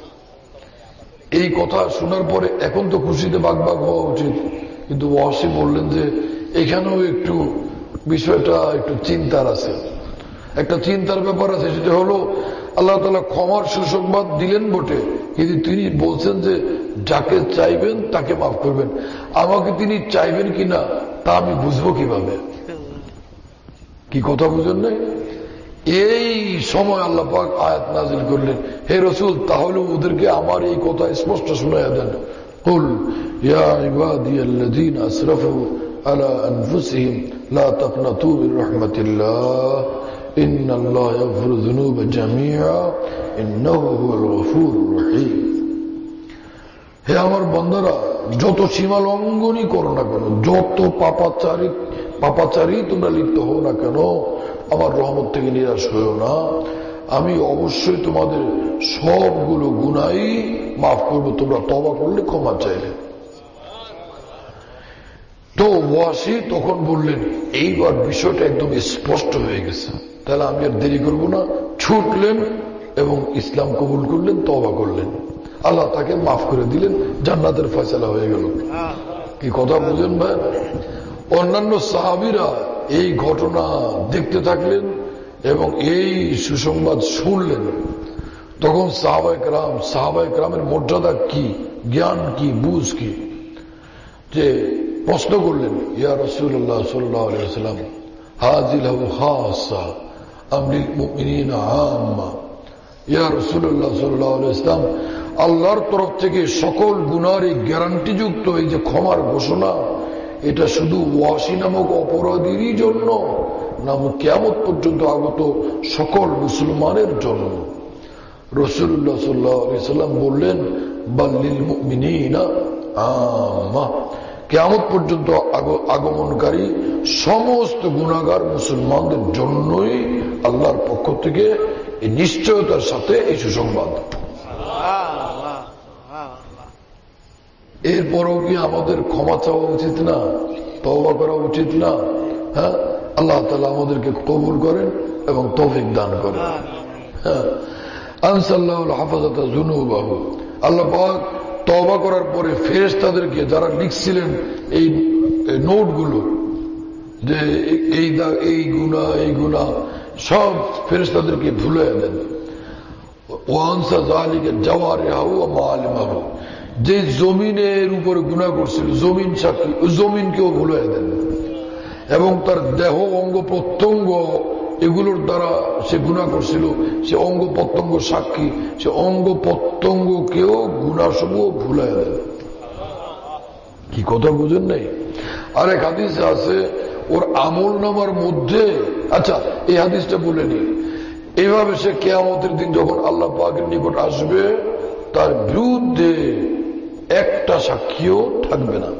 এই কথা শোনার পরে এখন তো খুশিতে বাগবাগ হওয়া উচিত, কিন্তু ওয়াসি বললেন যে এখানেও একটু বিষয়টা একটু চিন্তার আছে, একটা চিন্তার ব্যাপার আছে। সেটা হলো আল্লাহ তাআলা ক্ষমার সুসংবাদ দিলেন বটে, কিন্তু তিনি বলছেন যে যাকে চাইবেন তাকে মাফ করবেন। আমাকে তিনি চাইবেন কিনা তা আমি বুঝবো কিভাবে? কি কথা বুঝেন নাই? এই সময় আল্লাহ পাক আয়াত নাযিল করলেন, হে রাসূল তাহলে ওদেরকে আমার এই কথা স্পষ্ট শোনায়া দেন। কুল ইয়া ইবাদিয়াল্লাযীনা আসরাফু আলা আনফুসিহিম লা তাকনাতু মির রাহমাতিল্লাহ ইন্নাল্লাহা ইয়াগফিরু যুনুবা জামিআ ইন্নাহু হুয়াল গফুরুর রহিম। হে আমার বন্দারা, যত সীমা লঙ্ঘনই করো না কেন, যত পাপাচারী তোমরা লিপ্ত হও না কেন, আমার রহমত থেকে নিরাশ হয়েও না। আমি অবশ্যই তোমাদের সবগুলো গুনাই মাফ করবো, তোমরা তওবা করলে, ক্ষমা চাইলে। তো ওয়াসি তখন বললেন, এইবার বিষয়টা একদম স্পষ্ট হয়ে গেছে, তাহলে আমি আর দেরি করব না। ছুটলেন এবং ইসলাম কবুল করলেন, তওবা করলেন। আল্লাহ তাকে মাফ করে দিলেন, জান্নাতের ফয়সালা হয়ে গেল। কি কথা বুঝেন ভাই? অন্যান্য সাহাবীরা এই ঘটনা দেখতে থাকলেন এবং এই সুসংবাদ শুনলেন। তখন সাহাবায়ে কেরামের মর্যাদা কি, জ্ঞান কি, বুঝ কি, যে প্রশ্ন করলেন, ইয়া রাসূলুল্লাহ সাল্লাল্লাহু আলাইহি ওয়াসাল্লাম, হাযিহি খাসা আম লিল মুমিনিনা আম্মা? ইয়া রাসূলুল্লাহ সাল্লাল্লাহু আলাইহি ওয়াসাল্লাম, আল্লাহর তরফ থেকে সকল গুনার এই গ্যারান্টিযুক্ত এই যে ক্ষমার ঘোষণা, এটা শুধু ওয়াসি নামক অপরাধীরই জন্য না কিয়ামত পর্যন্ত আগত সকল মুসলমানের জন্য? রাসূলুল্লাহ সাল্লাল্লাহু আলাইহি ওয়াসাল্লাম বললেন, বাল লিল মুমিনিনা আম্মা, কিয়ামত পর্যন্ত আগমনকারী সমস্ত গুনাহগার মুসলমানদের জন্যই আল্লাহর পক্ষ থেকে এই নিশ্চয়তার সাথে এই সুসংবাদ। এরপরও কি আমাদের ক্ষমা চাওয়া উচিত না, তওবা করা উচিত না? হ্যাঁ, আল্লাহ তাআলা আমাদেরকে কবুল করেন এবং তৌফিক দান করেন। হ্যাঁ, আনসাল্লাহুল হাফাজাতা যুনুবাহু, আল্লাহ পাক তওবা করার পরে ফেরেশতাদেরকে, যারা লিখছিলেন এই নোটগুলো, যে এই গুনাহ সব ফেরেশতাদেরকে ভুলিয়ে দেন। ওয়ানসা যালিকা জাওয়ারিহু ওয়া মাআলিমাহু, যে জমিনের উপরে গুনাহ করছিল, জমিন সাক্ষী, ওই জমিনকেও ভুলিয়ে দেন। এবং তার দেহ অঙ্গ প্রত্যঙ্গ, এগুলোর দ্বারা সে গুনাহ করছিল, সে অঙ্গ প্রত্যঙ্গ সাক্ষী, সে অঙ্গ প্রত্যঙ্গকেও গুনাহসমূহ ভুলিয়ে দেন। কি কথা বুঝেন নাই? আরেক হাদিসে আছে, ওর আমল নামার মধ্যে, আচ্ছা এই হাদিসটা বলে নি, এইভাবে সে কিয়ামতের দিন যখন আল্লাহ পাকের নিকট আসবে, তার বিরুদ্ধে একটা সাক্ষীও থাকবে না।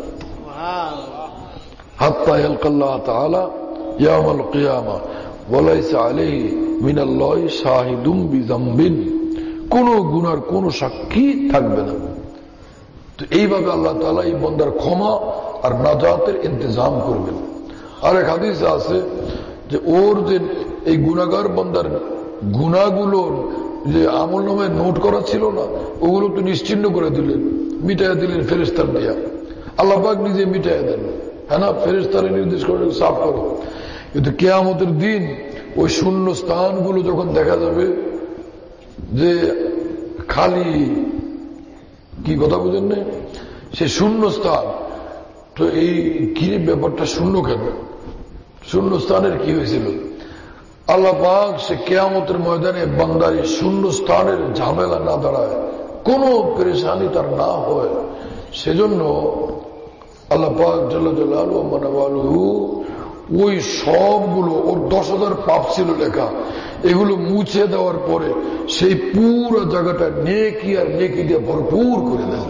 হাত্তা ইয়ালকাল্লাহ তাআলা ইয়াউমাল কিয়ামা ওয়া লাইসা আলাইহি মিনাল্লাহি শাহিদুম বিযামবিন, কোন গুনার কোন সাক্ষী থাকবে না। তো এইভাবে আল্লাহ তাআলা এই বান্দার ক্ষমা আর নাজাতের ইন্তজাম করবেন। আরেক হাদিসে আছে যে ওর যে এই গুনাহগার বান্দার গুনাহগুলোর যে আমলনামায় নোট করা ছিল না, ওগুলো তো নিশ্চিহ্ন করে দিলেন, মিটাইয়া দিলেন ফেরেশতার দিয়া। আল্লাহ পাক নিজে মিটাইয়া দেন, হ্যাঁ না, ফেরেশতারে নির্দেশ করে সাফ করো। কিন্তু কিয়ামতের দিন ওই শূন্য স্থানগুলো যখন দেখা যাবে যে খালি, কি কথা বুঝেন না, সে শূন্য স্থান, তো এই কি ব্যাপারটা শূন্য কেন? শূন্য স্থানের কি হয়েছিল? আল্লাহ পাক সে কিয়ামতের ময়দানে বান্দার শূন্য স্থানের ঝামেলা না দাঁড়ায়, কোনো পেরেশানি তার না হয়, সেজন্য আল্লাহ পাক জাল্লা জালালুহু ওয়া মানাওয়ালুহু ওই সবগুলো, ওর 10,000 পাপ ছিল লেখা, এগুলো মুছে দেওয়ার পরে সেই পুরো জায়গাটা নেকি আর নেকি দিয়ে ভরপুর করে দেন।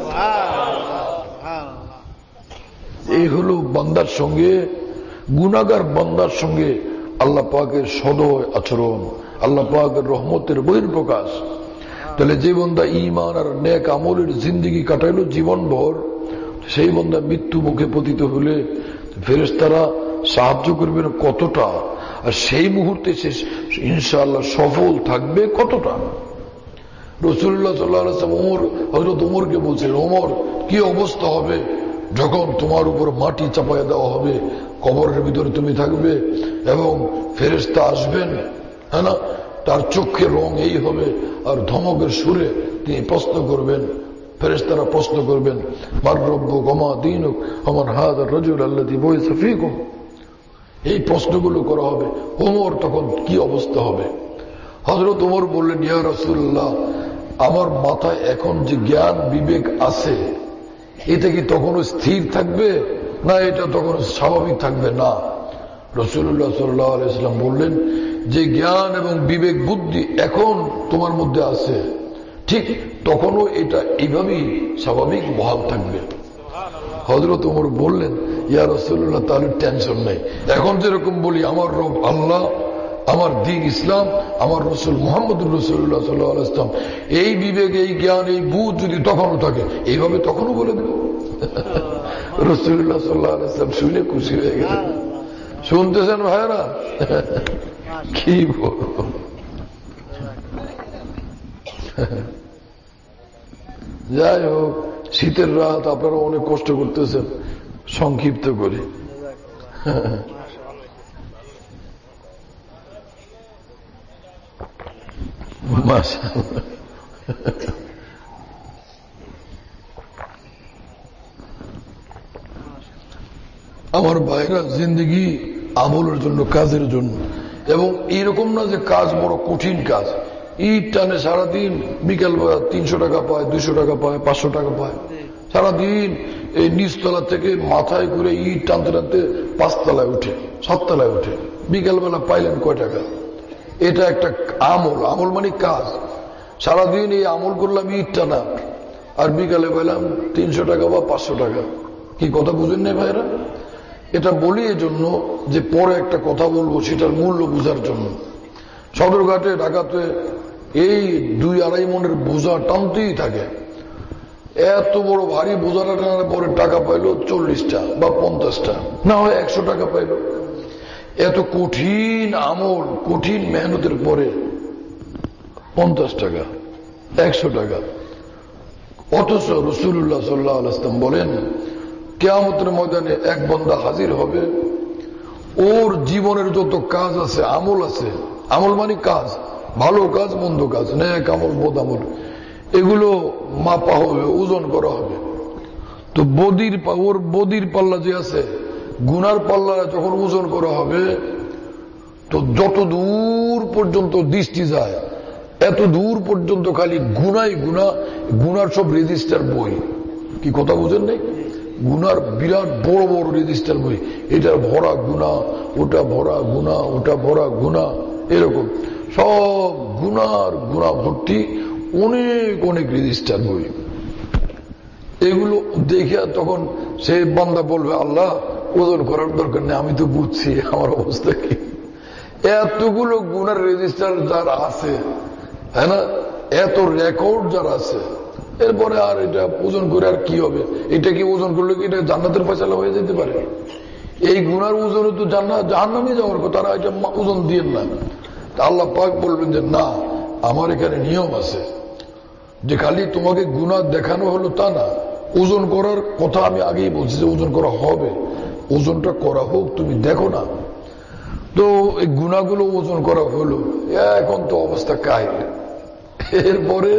এই হলো বান্দার সঙ্গে, গুনাহগার বান্দার সঙ্গে আল্লাহ পাকের সদয় আচরণ, আল্লাহ পাকের রহমতের বহিঃপ্রকাশ। তাহলে যে বান্দা ঈমান আর নেক আমলের জিন্দেগি কাটাইল জীবনভর, সেই বান্দা মৃত্যু মুখে পতিত হলে ফেরেশতারা সাহায্য করবেন কতটা, আর সেই মুহূর্তে সে ইনশাআল্লাহ সফল থাকবে কতটা। রাসূলুল্লাহ সাল্লাল্লাহু আলাইহি ওয়াসাল্লাম হযরত ওমরকে বলছেন, ওমর, কি অবস্থা হবে যখন তোমার উপর মাটি চাপাইয়া দেওয়া হবে, কবরের ভিতরে তুমি থাকবে এবং ফেরেশতা আসবেন, হ্যাঁ না, তার চোখের রং এই হবে, আর ধমকের সুরে তিনি প্রশ্ন করবেন, ফেরেশতারা প্রশ্ন করবেন, মার রব্বুক ওয়া মা দীনুক ওয়া মান হাযার রাজুল আল্লাযী বুইসা ফীকুম। এই প্রশ্নগুলো করা হবে। ওমর তখন কি অবস্থা হবে? হযরত ওমর বললেন, ইয়া রাসূলুল্লাহ, আমার মাথায় এখন যে জ্ঞান বিবেক আছে, এটা কি তখনও স্থির থাকবে, না এটা তখন স্বাভাবিক থাকবে? না। রাসূলুল্লাহ সাল্লাল্লাহু আলাইহি ওয়াসাল্লাম বললেন, যে জ্ঞান এবং বিবেক বুদ্ধি এখন তোমার মধ্যে আছে, ঠিক তখনও এটা এইভাবেই স্বাভাবিক বহাল থাকবে। হযরত ওমর বললেন, ইয়া রাসূলুল্লাহ, তাহলে টেনশন নাই। এখন যেরকম বলি আমার রব আল্লাহ, আমার দ্বীন ইসলাম, আমার রসুল মুহাম্মদুর রাসূলুল্লাহ সাল্লাল্লাহু আলাইহি ওয়াসাল্লাম, এই বিবেক, এই জ্ঞান, এই বুঝ যদি তখনও থাকে, এইভাবে তখনও বলে দেব। রাসূলুল্লাহ সাল্লাল্লাহু আলাইহি ওয়াসাল্লাম শুনে খুশি হয়ে গেলেন। শুনতেছেন ভাইরা? কি বলবো। যাই হোক, শীতের রাত, আপনারা অনেক কষ্ট করতেছেন, সংক্ষিপ্ত করে। মাশাআল্লাহ। আমার ভাইরা, জিন্দগি আমলের জন্য, কাজের জন্য। এবং এইরকম না যে কাজ বড় কঠিন কাজ। ইট টানে সারাদিন, বিকাল 300 টাকা পায়, 200 টাকা পায়, 500 টাকা পায়। সারাদিন এই নিচতলা থেকে মাথায় করে ইট টানতে টানতে 5 তলায় উঠে, 7 তলায় উঠে। বিকালবেলা পাইলেন কয় টাকা? এটা একটা আমল। আমল মানে কাজ। সারাদিন এই আমল করলাম ইট টানা, আর বিকালে পেলাম 300 টাকা বা 500 টাকা। কি কথা বুঝেন না ভাইরা? এটা বলি এজন্য যে পরে একটা কথা বলবো, সেটার মূল্য বোঝার জন্য। সদরঘাটে, ঢাকাতে এই 2-2.5 মনের বোঝা টানতেই থাকে। এত বড় ভারী বোঝাটা টানার পরে টাকা পাইলো 40টা বা 50টা, না হয় 100 টাকা পাইলো। এত কঠিন আমল, কঠিন মেহনতের পরে 50 টাকা, 100 টাকা। অথচ রাসূলুল্লাহ সাল্লাল্লাহু আলাইহি ওয়াসাল্লাম বলেন, কিয়ামতের ময়দানে এক বান্দা হাজির হবে, ওর জীবনের যত কাজ আছে, আমল আছে, আমল মানে কাজ, ভালো কাজ, মন্দ কাজ, নেক আমল, বদ আমল, এগুলো মাপা হবে, ওজন করা হবে। তো ওর বদির পাল্লা যে আছে, গুনার পাল্লা যখন ওজন করা হবে, তো যত দূর পর্যন্ত দৃষ্টি যায়, এত দূর পর্যন্ত খালি গুনাই গুনা, গুনার সব রেজিস্টার বই। কি কথা বুঝেন নাই? গুনার বিরাট বড় বড় রেজিস্টার বই, এটার ভরা গুনাহ, ওটা ভরা গুনাহ, ওটা ভরা গুনাহ, এরকম সব গুনার গুনাহ ভর্তি অনেক অনেক রেজিস্টার বই। এগুলো দেখে তখন সে বান্দা বলবে, আল্লাহ, ওজন করার দরকার নেই, আমি তো বুঝছি আমার অবস্থা কি। এতগুলো গুনার রেজিস্টার যার আছে, হ্যাঁ না, এত রেকর্ড যার আছে, এরপরে আর এটা ওজন করে আর কি হবে? এটা কি ওজন করলে কি এটা জান্নাতের ফয়সালা হয়ে যেতে পারে? এই গুনার ওজনে তো জাহান্নামে যাওয়ার কথা, তারা এটা ওজন দিয়ে না। আল্লাহ পাক বলবেন যে না, আমার এখানে নিয়ম আছে যে খালি তোমাকে গুনাহ দেখানো হলো তা না, ওজন করার কথা আমি আগেই বলছি যে ওজন করা হবে, ওজনটা করা হোক, তুমি দেখো না। তো এই গুনাহগুলো ওজন করা হলো, এখন তো অবস্থা কাহিল। এরপরে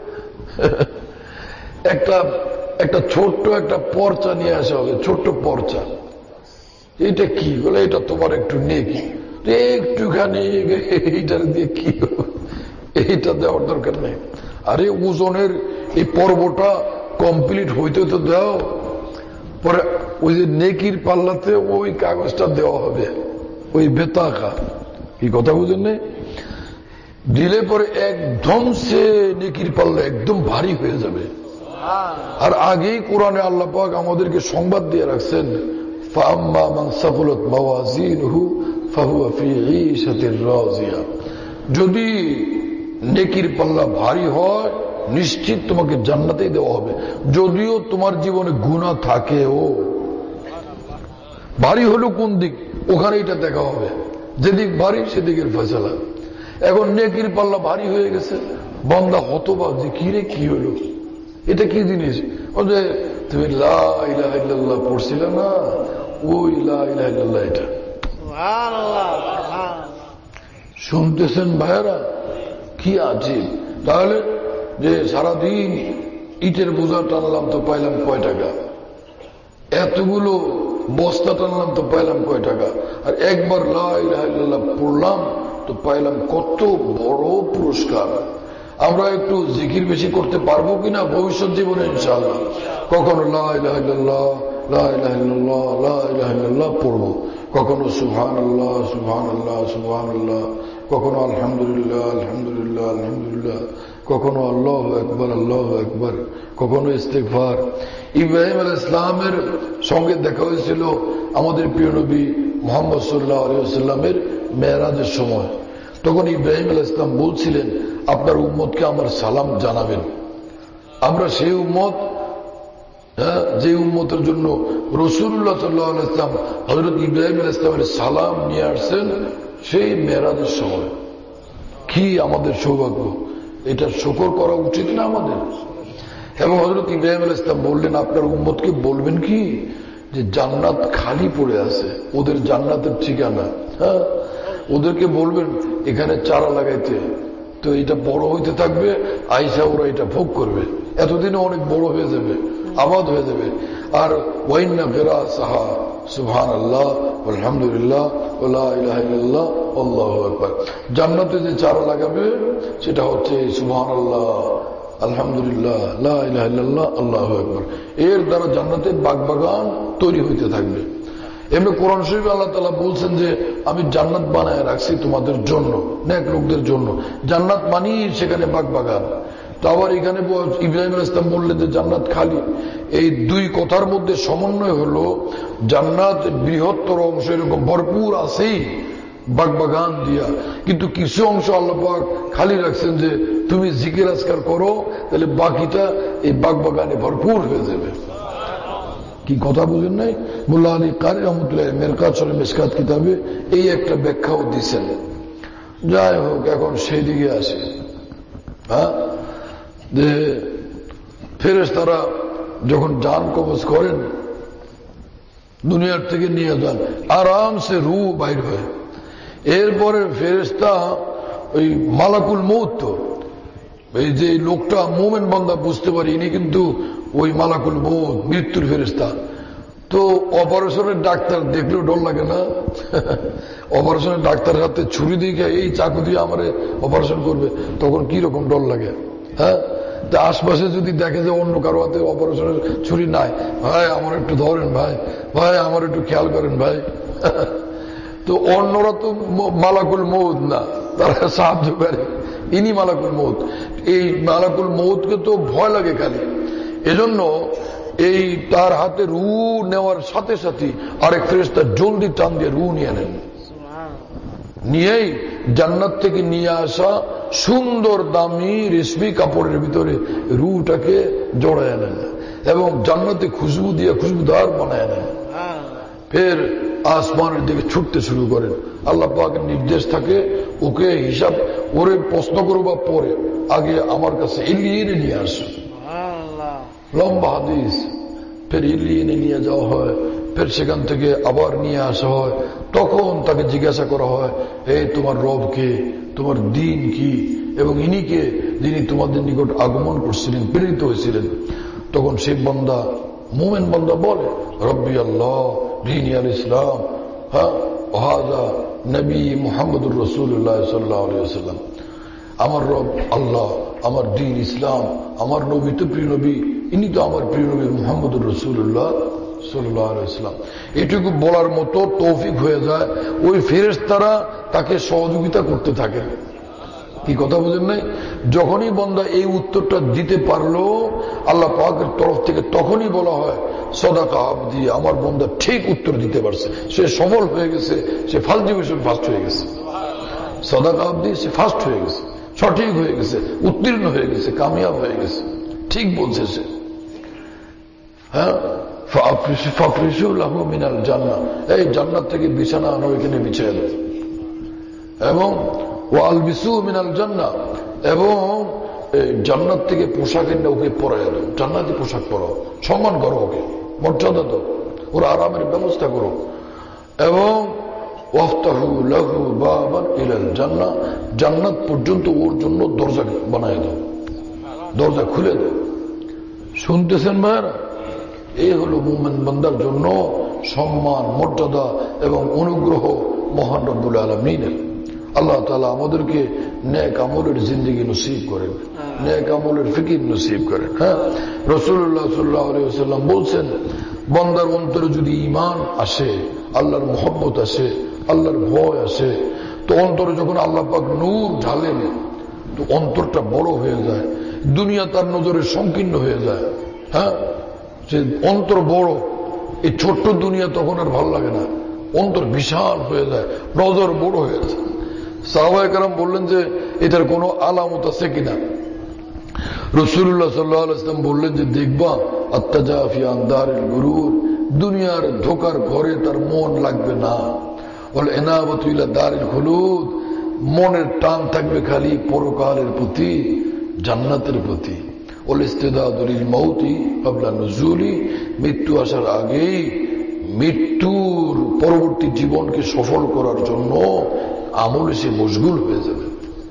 একটা ছোট্ট একটা পর্চা নিয়ে আসা হবে, ছোট্ট পর্চা। এটা কি বলে? এটা তোমার একটু নেকি, একটুখানি এইটার দিয়ে কি হবে? এইটা দেওয়ার দরকার নেই। আরে ওজনের এই পর্বটা কমপ্লিট হইতে তো দাও, পরে ওই যে নেকির পাল্লাতে ওই কাগজটা দেওয়া হবে, ওই বেতাকা। কি কথা বুঝেন না? দিলে পরে একদম সে নেকির পাল্লা একদম ভারী হয়ে যাবে। আর আগেই কোরআনে আল্লাহ পাক আমাদেরকে সংবাদ দিয়ে রাখছেন, ফাআম্মা মান সাকুলাত মাওয়াজিনুহু ফাহুয়া ফি ঈশাতির রাজিয়া। যদি নেকির পাল্লা ভারী হয়, নিশ্চিত তোমাকে জান্নাতেই দেওয়া হবে, যদিও তোমার জীবনে গুনাহ থাকেও। ভারী হলো কোন দিক, ওখানে এটা দেখা হবে, যেদিক ভারী সেদিকের ফয়সালা। এখন নেকির পাল্লা ভারী হয়ে গেছে, বান্দা হতবাক যে কি রে, কি হলো, এটা কি জিনিস? যে তুমি লা ইলাহা ইল্লাল্লাহ পড়ছিলে না, ওই লা ইলাহা ইল্লাল্লাহ এটা। শুনতেছেন ভাইয়ারা? কি আজীব। তাহলে যে সারাদিন ইটের বোঝা টানলাম তো পাইলাম কয় টাকা, এতগুলো বস্তা টানলাম তো পাইলাম কয় টাকা, আর একবার লা ইলাহা ইল্লাল্লাহ পড়লাম তো পাইলাম কত বড় পুরস্কার। আমরা একটু জিকির বেশি করতে পারবো কিনা ভবিষ্যৎ জীবনে ইনশাআল্লাহ? কখনো লা ইলাহা ইল্লাল্লাহ, লা ইলাহা ইল্লাল্লাহ, লা ইলাহা ইল্লাল্লাহ পড়বো, কখনো সুবহানাল্লাহ, সুবহানাল্লাহ, সুবহানাল্লাহ, কখনো আলহামদুলিল্লাহ, আলহামদুলিল্লাহ, আলহামদুলিল্লাহ, কখনো আল্লাহু আকবার আল্লাহু আকবার, কখনো ইস্তিগফার। ইব্রাহিম আলাইহিস সালামের সঙ্গে দেখা হয়েছিল আমাদের প্রিয় নবী মুহাম্মদ সাল্লাল্লাহু আলাইহি ওয়াসাল্লামের মেরাজের সময়। তখন ইব্রাহিম আলাইহিস সালাম বলছিলেন, আপনার উম্মতকে আমার সালাম জানাবেন। আমরা সেই উম্মত, যে উম্মতের জন্য রাসূলুল্লাহ সাল্লাল্লাহু আলাইহি ওয়াসাল্লাম হযরত ইব্রাহিম আলাইহিস সালামের সালাম নিয়ে আসছেন সেই মেরাজের সময়। কি আমাদের সৌভাগ্য! এটা শুকর করা উচিত না আমাদের? এবং হযরত ইব্রাহিম আলাইহিস সালাম বললেন, আপনার উম্মতকে বলবেন কি যে জান্নাত খালি পড়ে আছে, ওদের জান্নাতের ঠিকানা। ওদেরকে বলবেন এখানে চারা লাগাইতে, তো এটা বড় হইতে থাকবে, আইসা ওরা এটা ভোগ করবে, এতদিনে অনেক বড় হয়ে যাবে, আবাদ হয়ে যাবে। আর ওয়াইন্না ফেরা সাহা সুবহানাল্লাহ আলহামদুলিল্লাহ ওয়া লা ইলাহা ইল্লাল্লাহ আল্লাহু আকবার। জান্নাতে যে চারা লাগাবে সেটা হচ্ছে সুবহানাল্লাহ আলহামদুলিল্লাহ লা ইলাহা ইল্লাল্লাহ আল্লাহু আকবার। এর দ্বারা জান্নাতে বাগবাগান তৈরি হইতে থাকবে। এমনি কোরআন শরীফে আল্লাহ তাআলা বলছেন যে আমি জান্নাত বানায় রাখছি তোমাদের জন্য, নেক লোকদের জন্য। জান্নাত মানি সেখানে বাগবাগান। তো আবার এখানে ইব্রাহিম আলাইহিস সালাম বললেন যে জান্নাত খালি। এই দুই কথার মধ্যে সমন্বয় হলো জান্নাত বৃহত্তর অংশ এরকম ভরপুর আছেই বাগবাগান দিয়া, কিন্তু কিছু অংশ আল্লাহ পাক খালি রাখছেন যে তুমি জিকির আজকার করো, তাহলে বাকিটা এই বাগবাগানে ভরপুর হয়ে যাবে। কি কথা বুঝেন নাই? মোল্লা আলী কারি রহমতুল্লাহ মেরকাত শরীফ মিশকাত কিতাবে এই একটা ব্যাখ্যাও দিচ্ছেন। যাই হোক, এখন সেই দিকে আসে। যে ফেরেশতারা যখন জান কবজ করেন, দুনিয়ার থেকে নিয়ে যান, আরামসে রূহ বাইর হয়। এরপরে ফেরেশতা ওই মালাকুল মউত, তো এই যে লোকটা মুমিন বান্দা বুঝতে পারি ইনি কিন্তু ওই মালাকুল মউত, মৃত্যুর ফেরেশতা। তো অপারেশনের ডাক্তার দেখলেও ডর লাগে না? অপারেশনের ডাক্তারের হাতে ছুরি দিয়ে এই চাকু দিয়ে আমার অপারেশন করবে, তখন কি রকম ডর লাগে? হ্যাঁ, তা আশপাশে যদি দেখে যে অন্য কারো হাতে অপারেশনের ছুরি নাই, ভাই আমার একটু ধরেন, ভাই ভাই আমার একটু খেয়াল করেন ভাই। তো অন্যরা তো মালাকুল মউত না, তারা সাহায্য করে, ইনি মালাকুল মউত। এই মালাকুল মউতকে তো ভয় লাগে খালি। এজন্য এই তার হাতে রূহ নেওয়ার সাথে সাথে আরেক ফেরেশতা জলদি টান দিয়ে রূহ নিয়ে নেন। নিয়েই জান্নাত থেকে নিয়ে আসা সুন্দর দামি রেশমি কাপড়ের ভিতরে রূহটাকে জড়ায় নেন এবং জান্নাতে খুশবু দিয়ে খুশবুদার বানায় নেন। ফের আসমানের দিকে ছুটতে শুরু করেন। আল্লাহ পাকের নির্দেশ থাকে, ওকে হিসাব ওরে প্রশ্ন করবা পরে, আগে আমার কাছে ইলিয়িনে নিয়ে আসো। লম্বা হাদিস। ফের ইলিয়িনে নিয়ে যাওয়া হয়, ফের সেখান থেকে আবার নিয়ে আসা হয়। তখন তাকে জিজ্ঞাসা করা হয়, হে তোমার রব কে, তোমার দিন কি, এবং ইনি কে যিনি তোমাদের নিকট আগমন করছিলেন, প্রেরিত হয়েছিলেন। তখন সেই বান্দা, মুমিন বান্দা বলে, রব্বি আল্লাহ দীনি আল ইসলাম, হ্যাঁ ওয়াহাদা নবী মুহাম্মদুর রাসূলুল্লাহ সাল্লাল্লাহু আলাইহি ওয়াসাল্লাম। আমার রব আল্লাহ, আমার দিন ইসলাম, আমার নবী তো প্রিয় নবী, ইনি তো আমার প্রিয় নবী মুহাম্মদুর রাসূলুল্লাহ সাল্লাল্লাহু আলাইহি ওয়াসাল্লাম। এটুকু বলার মতো তৌফিক হয়ে যায়। ওই ফেরেশতারা তাকে সহযোগিতা করতে থাকে। কি কথা বুঝেন নাই? যখনই বান্দা এই উত্তরটা দিতে পারলো আল্লাহ পাকের তরফ থেকে, তখনই বলা হয় সাদাকা আবদি, আমার বান্দা ঠিক উত্তর দিতে পারছে, সে সফল হয়ে গেছে, সে ফার্স্ট ডিভিশন ফার্স্ট হয়ে গেছে। সাদাকা আবদি, সে ফার্স্ট হয়ে গেছে, সঠিক হয়ে গেছে, উত্তীর্ণ হয়ে গেছে, কামিয়াব হয়ে গেছে, ঠিক বলছে সে। হ্যাঁ, ফাফরিশু লাহু মিনাল জান্নাহ, এই জান্নাত থেকে বিছানা আনো, এখানে বিছিয়ে দাও। এবং ওয়ালবিসু মিনাল জান্নাহ, এবং জান্নাত থেকে পোশাক এনে ওকে পরায় দাও, জান্নাতি পোশাক পরাও, সম্মান করো, ওকে মর্যাদা দাও, ওর আরামের ব্যবস্থা করো। এবং ওয়াফতাহু লাহু বাবান ইলাল জান্নাহ, জান্নাত পর্যন্ত ওর জন্য দরজা বানায় দাও, দরজা খুলে দাও। শুনতেছেন ভাইরা? এই হলো মুমিন বান্দার জন্য সম্মান, মর্যাদা এবং অনুগ্রহ মহান রব্বুল আলামিনের। আল্লাহ তাআলা আমাদেরকে নেক আমলের জিন্দেগি নসিব করেন, নেক আমলের ফিকির নসিব করেন। হ্যাঁ, রাসূলুল্লাহ সাল্লাল্লাহু আলাইহি ওয়াসাল্লাম বলছেন, বান্দার অন্তরে যদি ঈমান আসে, আল্লাহর মহব্বত আসে, আল্লাহর ভয় আসে, তো অন্তরে যখন আল্লাহ পাক নূর ঢালেন, তো অন্তরটা বড় হয়ে যায়, দুনিয়া তার নজরে সংকীর্ণ হয়ে যায়। হ্যাঁ, যে অন্তর বড়, এই ছোট্ট দুনিয়া তখন আর ভালো লাগে না, অন্তর বিশাল হয়ে যায়, নজর বড় হয়ে যায়। সাহাবায়ে কেরাম বললেন যে এটার কোনো আলামত আছে কিনা। রাসূলুল্লাহ সাল্লাল্লাহু আলাইহি ওয়াসাল্লাম বললেন যে দেখবা আত্তাজাফি আন দারিল গুরুর, দুনিয়ার ধোকার ঘরে তার মন লাগবে না। ওয়াল ইনাবাতু ইলা দারিল খুলুদ, মনের টান থাকবে খালি পরকালের প্রতি, জান্নাতের প্রতি। ওয়াল ইস্তিদাদু লিল মাউতি ক্বাবলা নুজুলি, মৃত্যু আসার আগেই মৃত্যুর পরবর্তী জীবনকে সফল করার জন্য আমল এসে মশগুল হয়ে যাবে।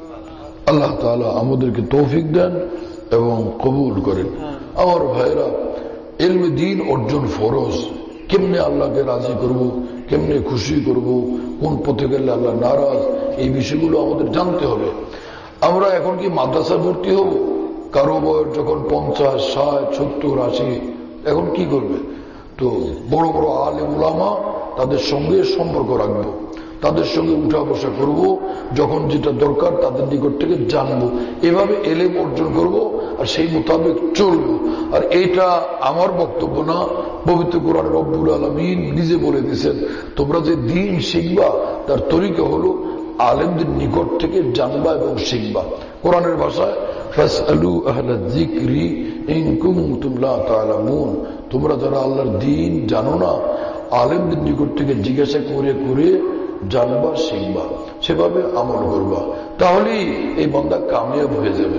আল্লাহ তাআলা আমাদেরকে তৌফিক দেন এবং কবুল করেন। আমার ভাইরা, ইলমে দ্বীন অর্জন ফরজ। কেমনে আল্লাহকে রাজি করব, কেমনে খুশি করব, কোন পথে গেলে আল্লাহ নারাজ, এই বিষয়গুলো আমাদের জানতে হবে। আমরা এখন কি মাদ্রাসা ভর্তি হব? কারো বয়স যখন 50, 60, 70, 80, এখন কি করবে? তো বড় বড় আলেম উলামা, তাদের সঙ্গে সম্পর্ক রাখবো, তাদের সঙ্গে উঠা বসা করব, যখন যেটা দরকার তাদের নিকট থেকে জানবো, এভাবে এলেম অর্জন করব আর সেই মোতাবেক চলবো। আর এইটা আমার বক্তব্য না, পবিত্র কোরআন রব্বুল আলামিন নিজে বলে দিয়েছেন, তোমরা যে দিন শিখবা তার তরিকা হলো আলেমদের নিকট থেকে জানবা এবং শিখবা। কোরআনের ভাষায় ফাসআলু আহলা যিকরি ইন কুনতুম লা তা'লামুন, তোমরা যারা আল্লাহর দ্বীন জানো না, আলেমদের নিকট থেকে জিজ্ঞাসা করে করে জানবা, শিখবা, সেভাবে আমল করবা, তাহলেই এই বান্দা কামিয়াব হয়ে যাবে।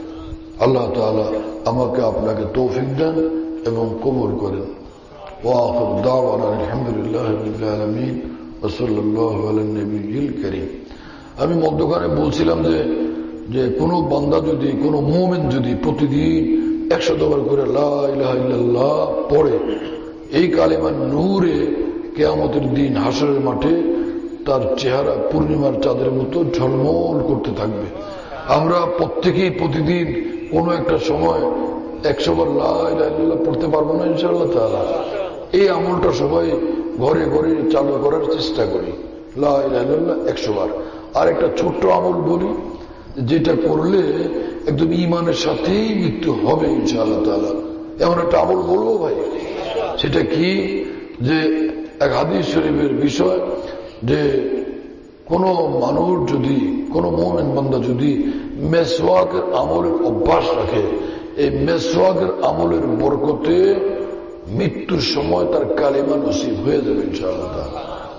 আল্লাহ তাআলা আমাকে আপনাকে তৌফিক দেন এবং কবুল করেন। ওয়া আখিরু দাওয়ানা আলহামদুলিল্লাহি রাব্বিল আলামিন ওয়া সাল্লাল্লাহু আলা নবিয়িল কারীম। আমি মধ্যখানে বলছিলাম যে কোনো বান্দা যদি, কোনো মুমিন যদি প্রতিদিন 100 বার করে লা ইলাহা ইল্লাল্লাহ পড়ে, এই কালিমার নূরে কিয়ামতের দিন হাসরের মাঠে তার চেহারা পূর্ণিমার চাঁদের মতো ঝলমল করতে থাকবে। আমরা প্রত্যেকেই প্রতিদিন কোনো একটা সময় 100 বার লা ইলাহা ইল্লাল্লাহ পড়তে পারবো না ইনশাআল্লাহ তাআলা। এই আমলটা সবাই ঘরে ঘরে চালু করার চেষ্টা করি, লা ইলাহা ইল্লাল্লাহ 100 বার। আর একটা ছোট্ট আমল বলি, যেটা করলে একদম ঈমানের সাথেই মৃত্যু হবে ইনশাআল্লাহ তাআলা। এমন একটা আমল বলবো ভাই, সেটা কি, যে এক হাদিস শরীফের বিষয়, যে কোনো মানুষ যদি, কোনো মুমিন বান্দা যদি মেসওয়াকের আমলের অভ্যাস রাখে, এই মেসওয়াকের আমলের বরকতে মৃত্যুর সময় তার কালিমা নসিব হয়ে যাবে ইনশাআল্লাহ তাআলা।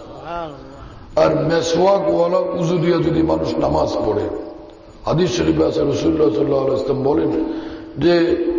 আর মেসওয়াক ওয়ালা উযু দিয়ে যদি মানুষ নামাজ পড়ে, হাদিস শরীফে আছে রাসূলুল্লাহ সাল্লাল্লাহু আলাইহি ওয়াসাল্লাম বলেন যে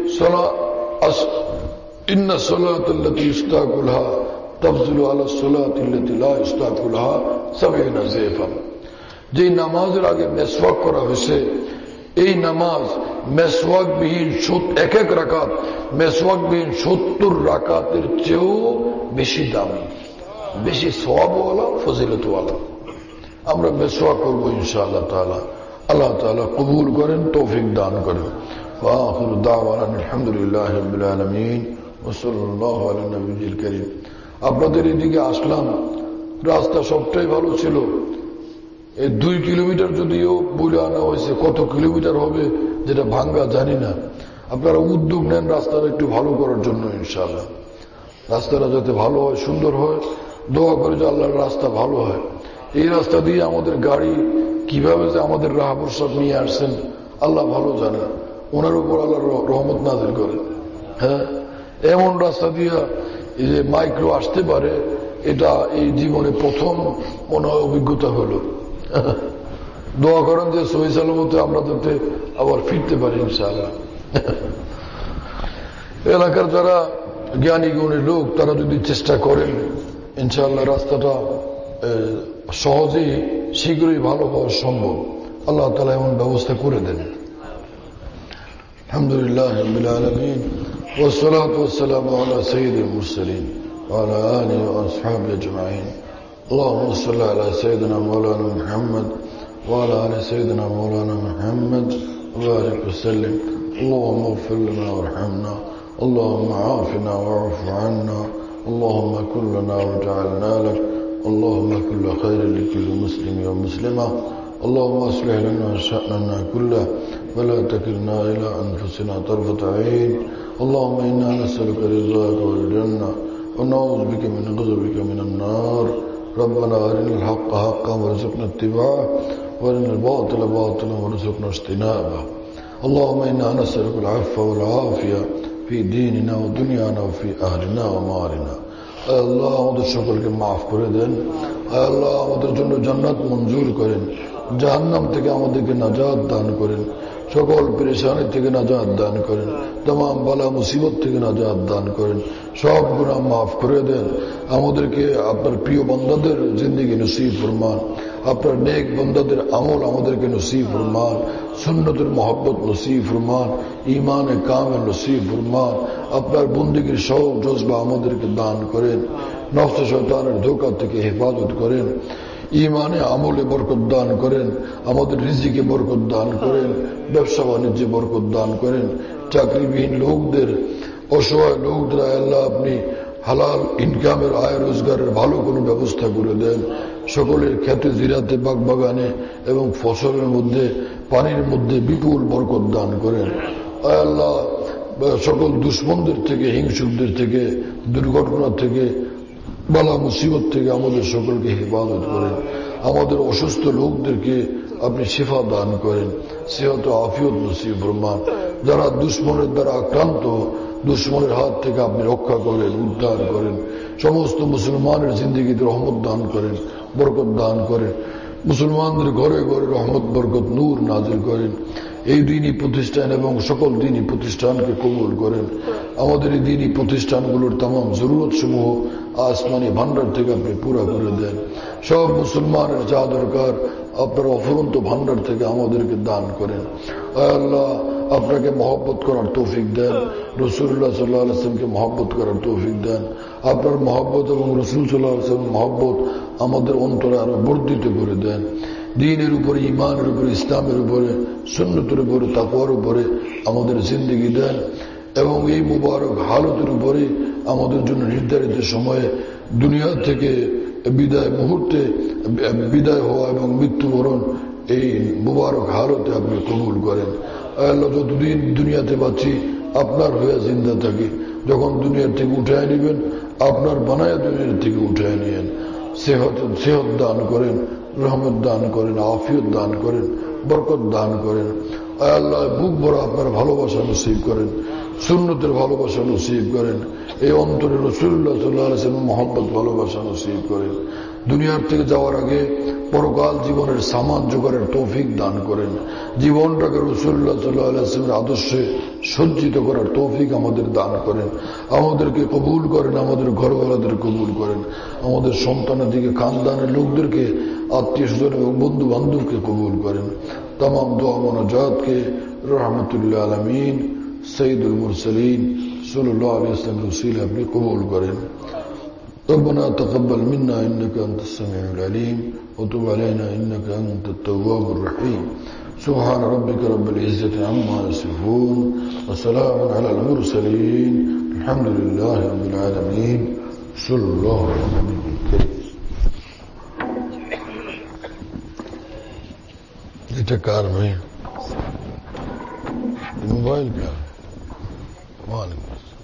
ইন্না সালাতাল্লাতী ইস্তাকুলহা তাফযুলু আলা সালাতিল্লাতী লা ইস্তাকুলহা 70 যায়ফা। যে নামাজের আগে মেসওয়াক করা হয়েছে, এই নামাজ মেসওয়াকবিহীন এক এক রাকাত মেসওয়াকবিহীন 70 রাকাতের চেয়েও বেশি দামি, বেশি সওয়াবওয়ালা, ফজিলতওয়ালা। আমরা মেসওয়াক করবো ইনশাআল্লাহ তাআলা। আল্লাহ তাআলা কবুল করেন, তৌফিক দান করেন। ওয়া আখিরু দাওয়ানা আলহামদুলিল্লাহি রাব্বিল আলামিন ওয়া সাল্লাল্লাহু আলা নবিয়িল কারীম। আপনাদের এদিকে আসলাম, রাস্তা সবটাই ভালো ছিল। এই 2 কিলোমিটার যদিও বলে আনা হয়েছে, কত কিলোমিটার হবে যেটা ভাঙ্গা জানি না। আপনারা উদ্যোগ নেন রাস্তাটা একটু ভালো করার জন্য ইনশাআল্লাহ। রাস্তাটা যাতে ভালো হয়, সুন্দর হয়, দোয়া করে যে আল্লাহর রাস্তা ভালো হয়। এই রাস্তা দিয়ে আমাদের গাড়ি কিভাবে যে আমাদের রাহ বরসাত নিয়ে আসছেন আল্লাহ ভালো জানে, ওনার উপর আল্লাহর রহমত নাযিল করে। হ্যাঁ, এমন রাস্তা দিয়ে এই যে মাইক্রো আসতে পারে, এটা এই জীবনে প্রথম মনে হয় অভিজ্ঞতা হলো। দোয়া করেন যে সহি সালামতে আমরা যাতে আবার ফিরতে পারি ইনশাআল্লাহ। এলাকার যারা জ্ঞানী গুণী লোক, তারা যদি চেষ্টা করেন ইনশাআল্লাহ রাস্তাটা সহজেই শীঘ্রই ভালো হওয়া সম্ভব। আল্লাহ তাআলা এমন ব্যবস্থা করে দেন। আলহামদুলিল্লাহ রাব্বিল আলামিন ওয়া সলাতু ওয়া সালামু আলা সাইয়্যিদিল মুরসালিন ওয়া আলা আলিহি ওয়া আসহাবিহি আজমাইন। اللهم صل على سيدنا مولانا محمد وعلى آل سيدنا مولانا محمد وبارك وسلم. اللهم اغفر لنا وارحمنا، اللهم عافنا واعف عنا، اللهم كن لنا وجعلنا لك، اللهم كل خير لكل مسلم ومسلمة، اللهم أصلح لنا شأننا كله ولا تكلنا إلى أنفسنا طرفة عين اللهم إنا نسألك رضاك والجنة ونعوذ بك من غضبك من النار ربنا أرنا الحق حقا وارزقنا اتباعه وأرنا الباطل باطلا وارزقنا اجتنابه اللهم إنا نسألك العفو والعافية في ديننا ودنيانا وفي أهلنا ومالنا আল্লাহ আমাদের সকলকে মাফ করে দেন আল্লাহ আমাদের জন্য জান্নাত মঞ্জুর করেন জাহান্নাম থেকে আমাদেরকে নাজাত দান করেন সকল পেরেশানি থেকে নাজাত দান করেন तमाम বালা মুসিবত থেকে নাজাত দান করেন সব গুনাহ মাফ করে দেন আমাদেরকে আপনার প্রিয় বান্দাদের জিন্দেগি নসিব ফরমান আপনার নেক বান্দাদের আমল আমাদেরকে নসিব ফরমান সুন্নতের মহব্বত নসিব ফরমান ঈমানে কামেল নসিব ফরমান আপনার বন্দেগীর সব জজবা আমাদেরকে দান করেন নফস শয়তানের ধোঁকা থেকে হেফাজত করেন ঈমানে আমলে বরকত দান করেন আমাদের রিজিকে বরকত দান করেন ব্যবসা বাণিজ্যে বরকত দান করেন চাকরিবিহীন লোকদের অসহায় লোকদের আল্লাহ আপনি হালাল ইনকামের আয় রোজগারের ভালো কোনো ব্যবস্থা করে দেন সকলের ক্ষেতে জিরাতে বাগবাগানে এবং ফসলের মধ্যে পানির মধ্যে বিপুল বরকত দান করেন আল্লাহ সকল দুশ্মনদের থেকে হিংসুকদের থেকে দুর্ঘটনা থেকে বালা মুসিবত থেকে আমাদের সকলকে হেফাজত করেন আমাদের অসুস্থ লোকদেরকে আপনি শিফা দান করেন সেহত আফিয়ত নসিব ফরমান যারা দুশ্মনের দ্বারা আক্রান্ত দুশ্মনের হাত থেকে আপনি রক্ষা করেন উদ্ধার করেন সমস্ত মুসলমানের জিন্দগিতে রহমত দান করেন বরকত দান করেন মুসলমানদের ঘরে ঘরে রহমত বরকত নূর নাজিল করেন এই দিনই প্রতিষ্ঠান এবং সকল দিনই প্রতিষ্ঠানকে কবুল করেন আমাদের এই দিনই প্রতিষ্ঠানগুলোর তামাম জরুরত সমূহ আসমানি ভান্ডার থেকে আপনি পুরা করে দেন সব মুসলমানের যা দরকার আপনার অফুরন্ত ভান্ডার থেকে আমাদেরকে দান করেন আল্লাহ আপনাকে মহব্বত করার তৌফিক দেন রসুল্লাহ সাল্লাহ আলাইহিকে মহব্বত করার তৌফিক দেন আপনার মহব্বত এবং রসুল সাল্লাহ আলাইহির মহব্বত আমাদের অন্তরে আরো বর্ধিত করে দেন দ্বীনের উপরে ইমানের উপরে ইসলামের উপরে সুন্নতের উপরে তাকওয়ার উপরে আমাদের জিন্দগি দেন এবং এই মুবারক হালতের উপরে আমাদের জন্য নির্ধারিত সময়ে দুনিয়া থেকে বিদায় মুহূর্তে বিদায় হওয়া এবং মৃত্যুবরণ এই মুবারক হালতে আপনি কবুল করেন আল্লাহ যতদিন দুনিয়াতে বাঁচি আপনার হয়ে জিন্দা থাকি যখন দুনিয়ার থেকে উঠায় নেবেন আপনার বানায়া দুনিয়ার থেকে উঠায় নিয়েন সেহত দান করেন রহমত দান করেন আফিয়ত দান করেন বরকত দান করেন আল্লাহ বুক ভরা আপনার ভালোবাসা নসিব করেন সুন্নতের ভালোবাসা নসিব করেন এই অন্তরে রাসূলুল্লাহ সাল্লাল্লাহু আলাইহি ওয়াসাল্লাম মহব্বত ভালোবাসা নসিব করেন দুনিয়ার থেকে যাওয়ার আগে পরকাল জীবনের সামান জোগাড়ের তৌফিক দান করেন জীবনটাকে রাসূলুল্লাহ সাল্লাল্লাহু আলাইহি ওয়াসাল্লামের আদর্শে সজ্জিত করার তৌফিক আমাদের দান করেন আমাদেরকে কবুল করেন আমাদের ঘরওয়ালাদের কবুল করেন আমাদের সন্তানের দিকে খানদানের লোকদেরকে আত্মীয় স্বজন এবং বন্ধু বান্ধবকে কবুল করেন तमाम दुआ मुनाजात के रहमतुल्लिल आलमीन सय्यदुल मुरसलीन सल्लल्लाहु अलैहि वसल्लम रसूल अपनी कबूल करें रब्बना तक़ब्बल मिन्ना इन्नका अंतस समीउल अलीम व तुब अलैना इन्नका अंतत तव्वाबुर रहीम सुब्हान रब्बिका रब्बिल इज्जति अम्मा यसिफून व सलामुन अलल मुरसलीन अल्हम्दुलिल्लाहि रब्बिल आलमीन सल्लल्लाहु अलैहि वसल्लम এটা কার ভাই মোবাইল কার ওয়ালাইকুম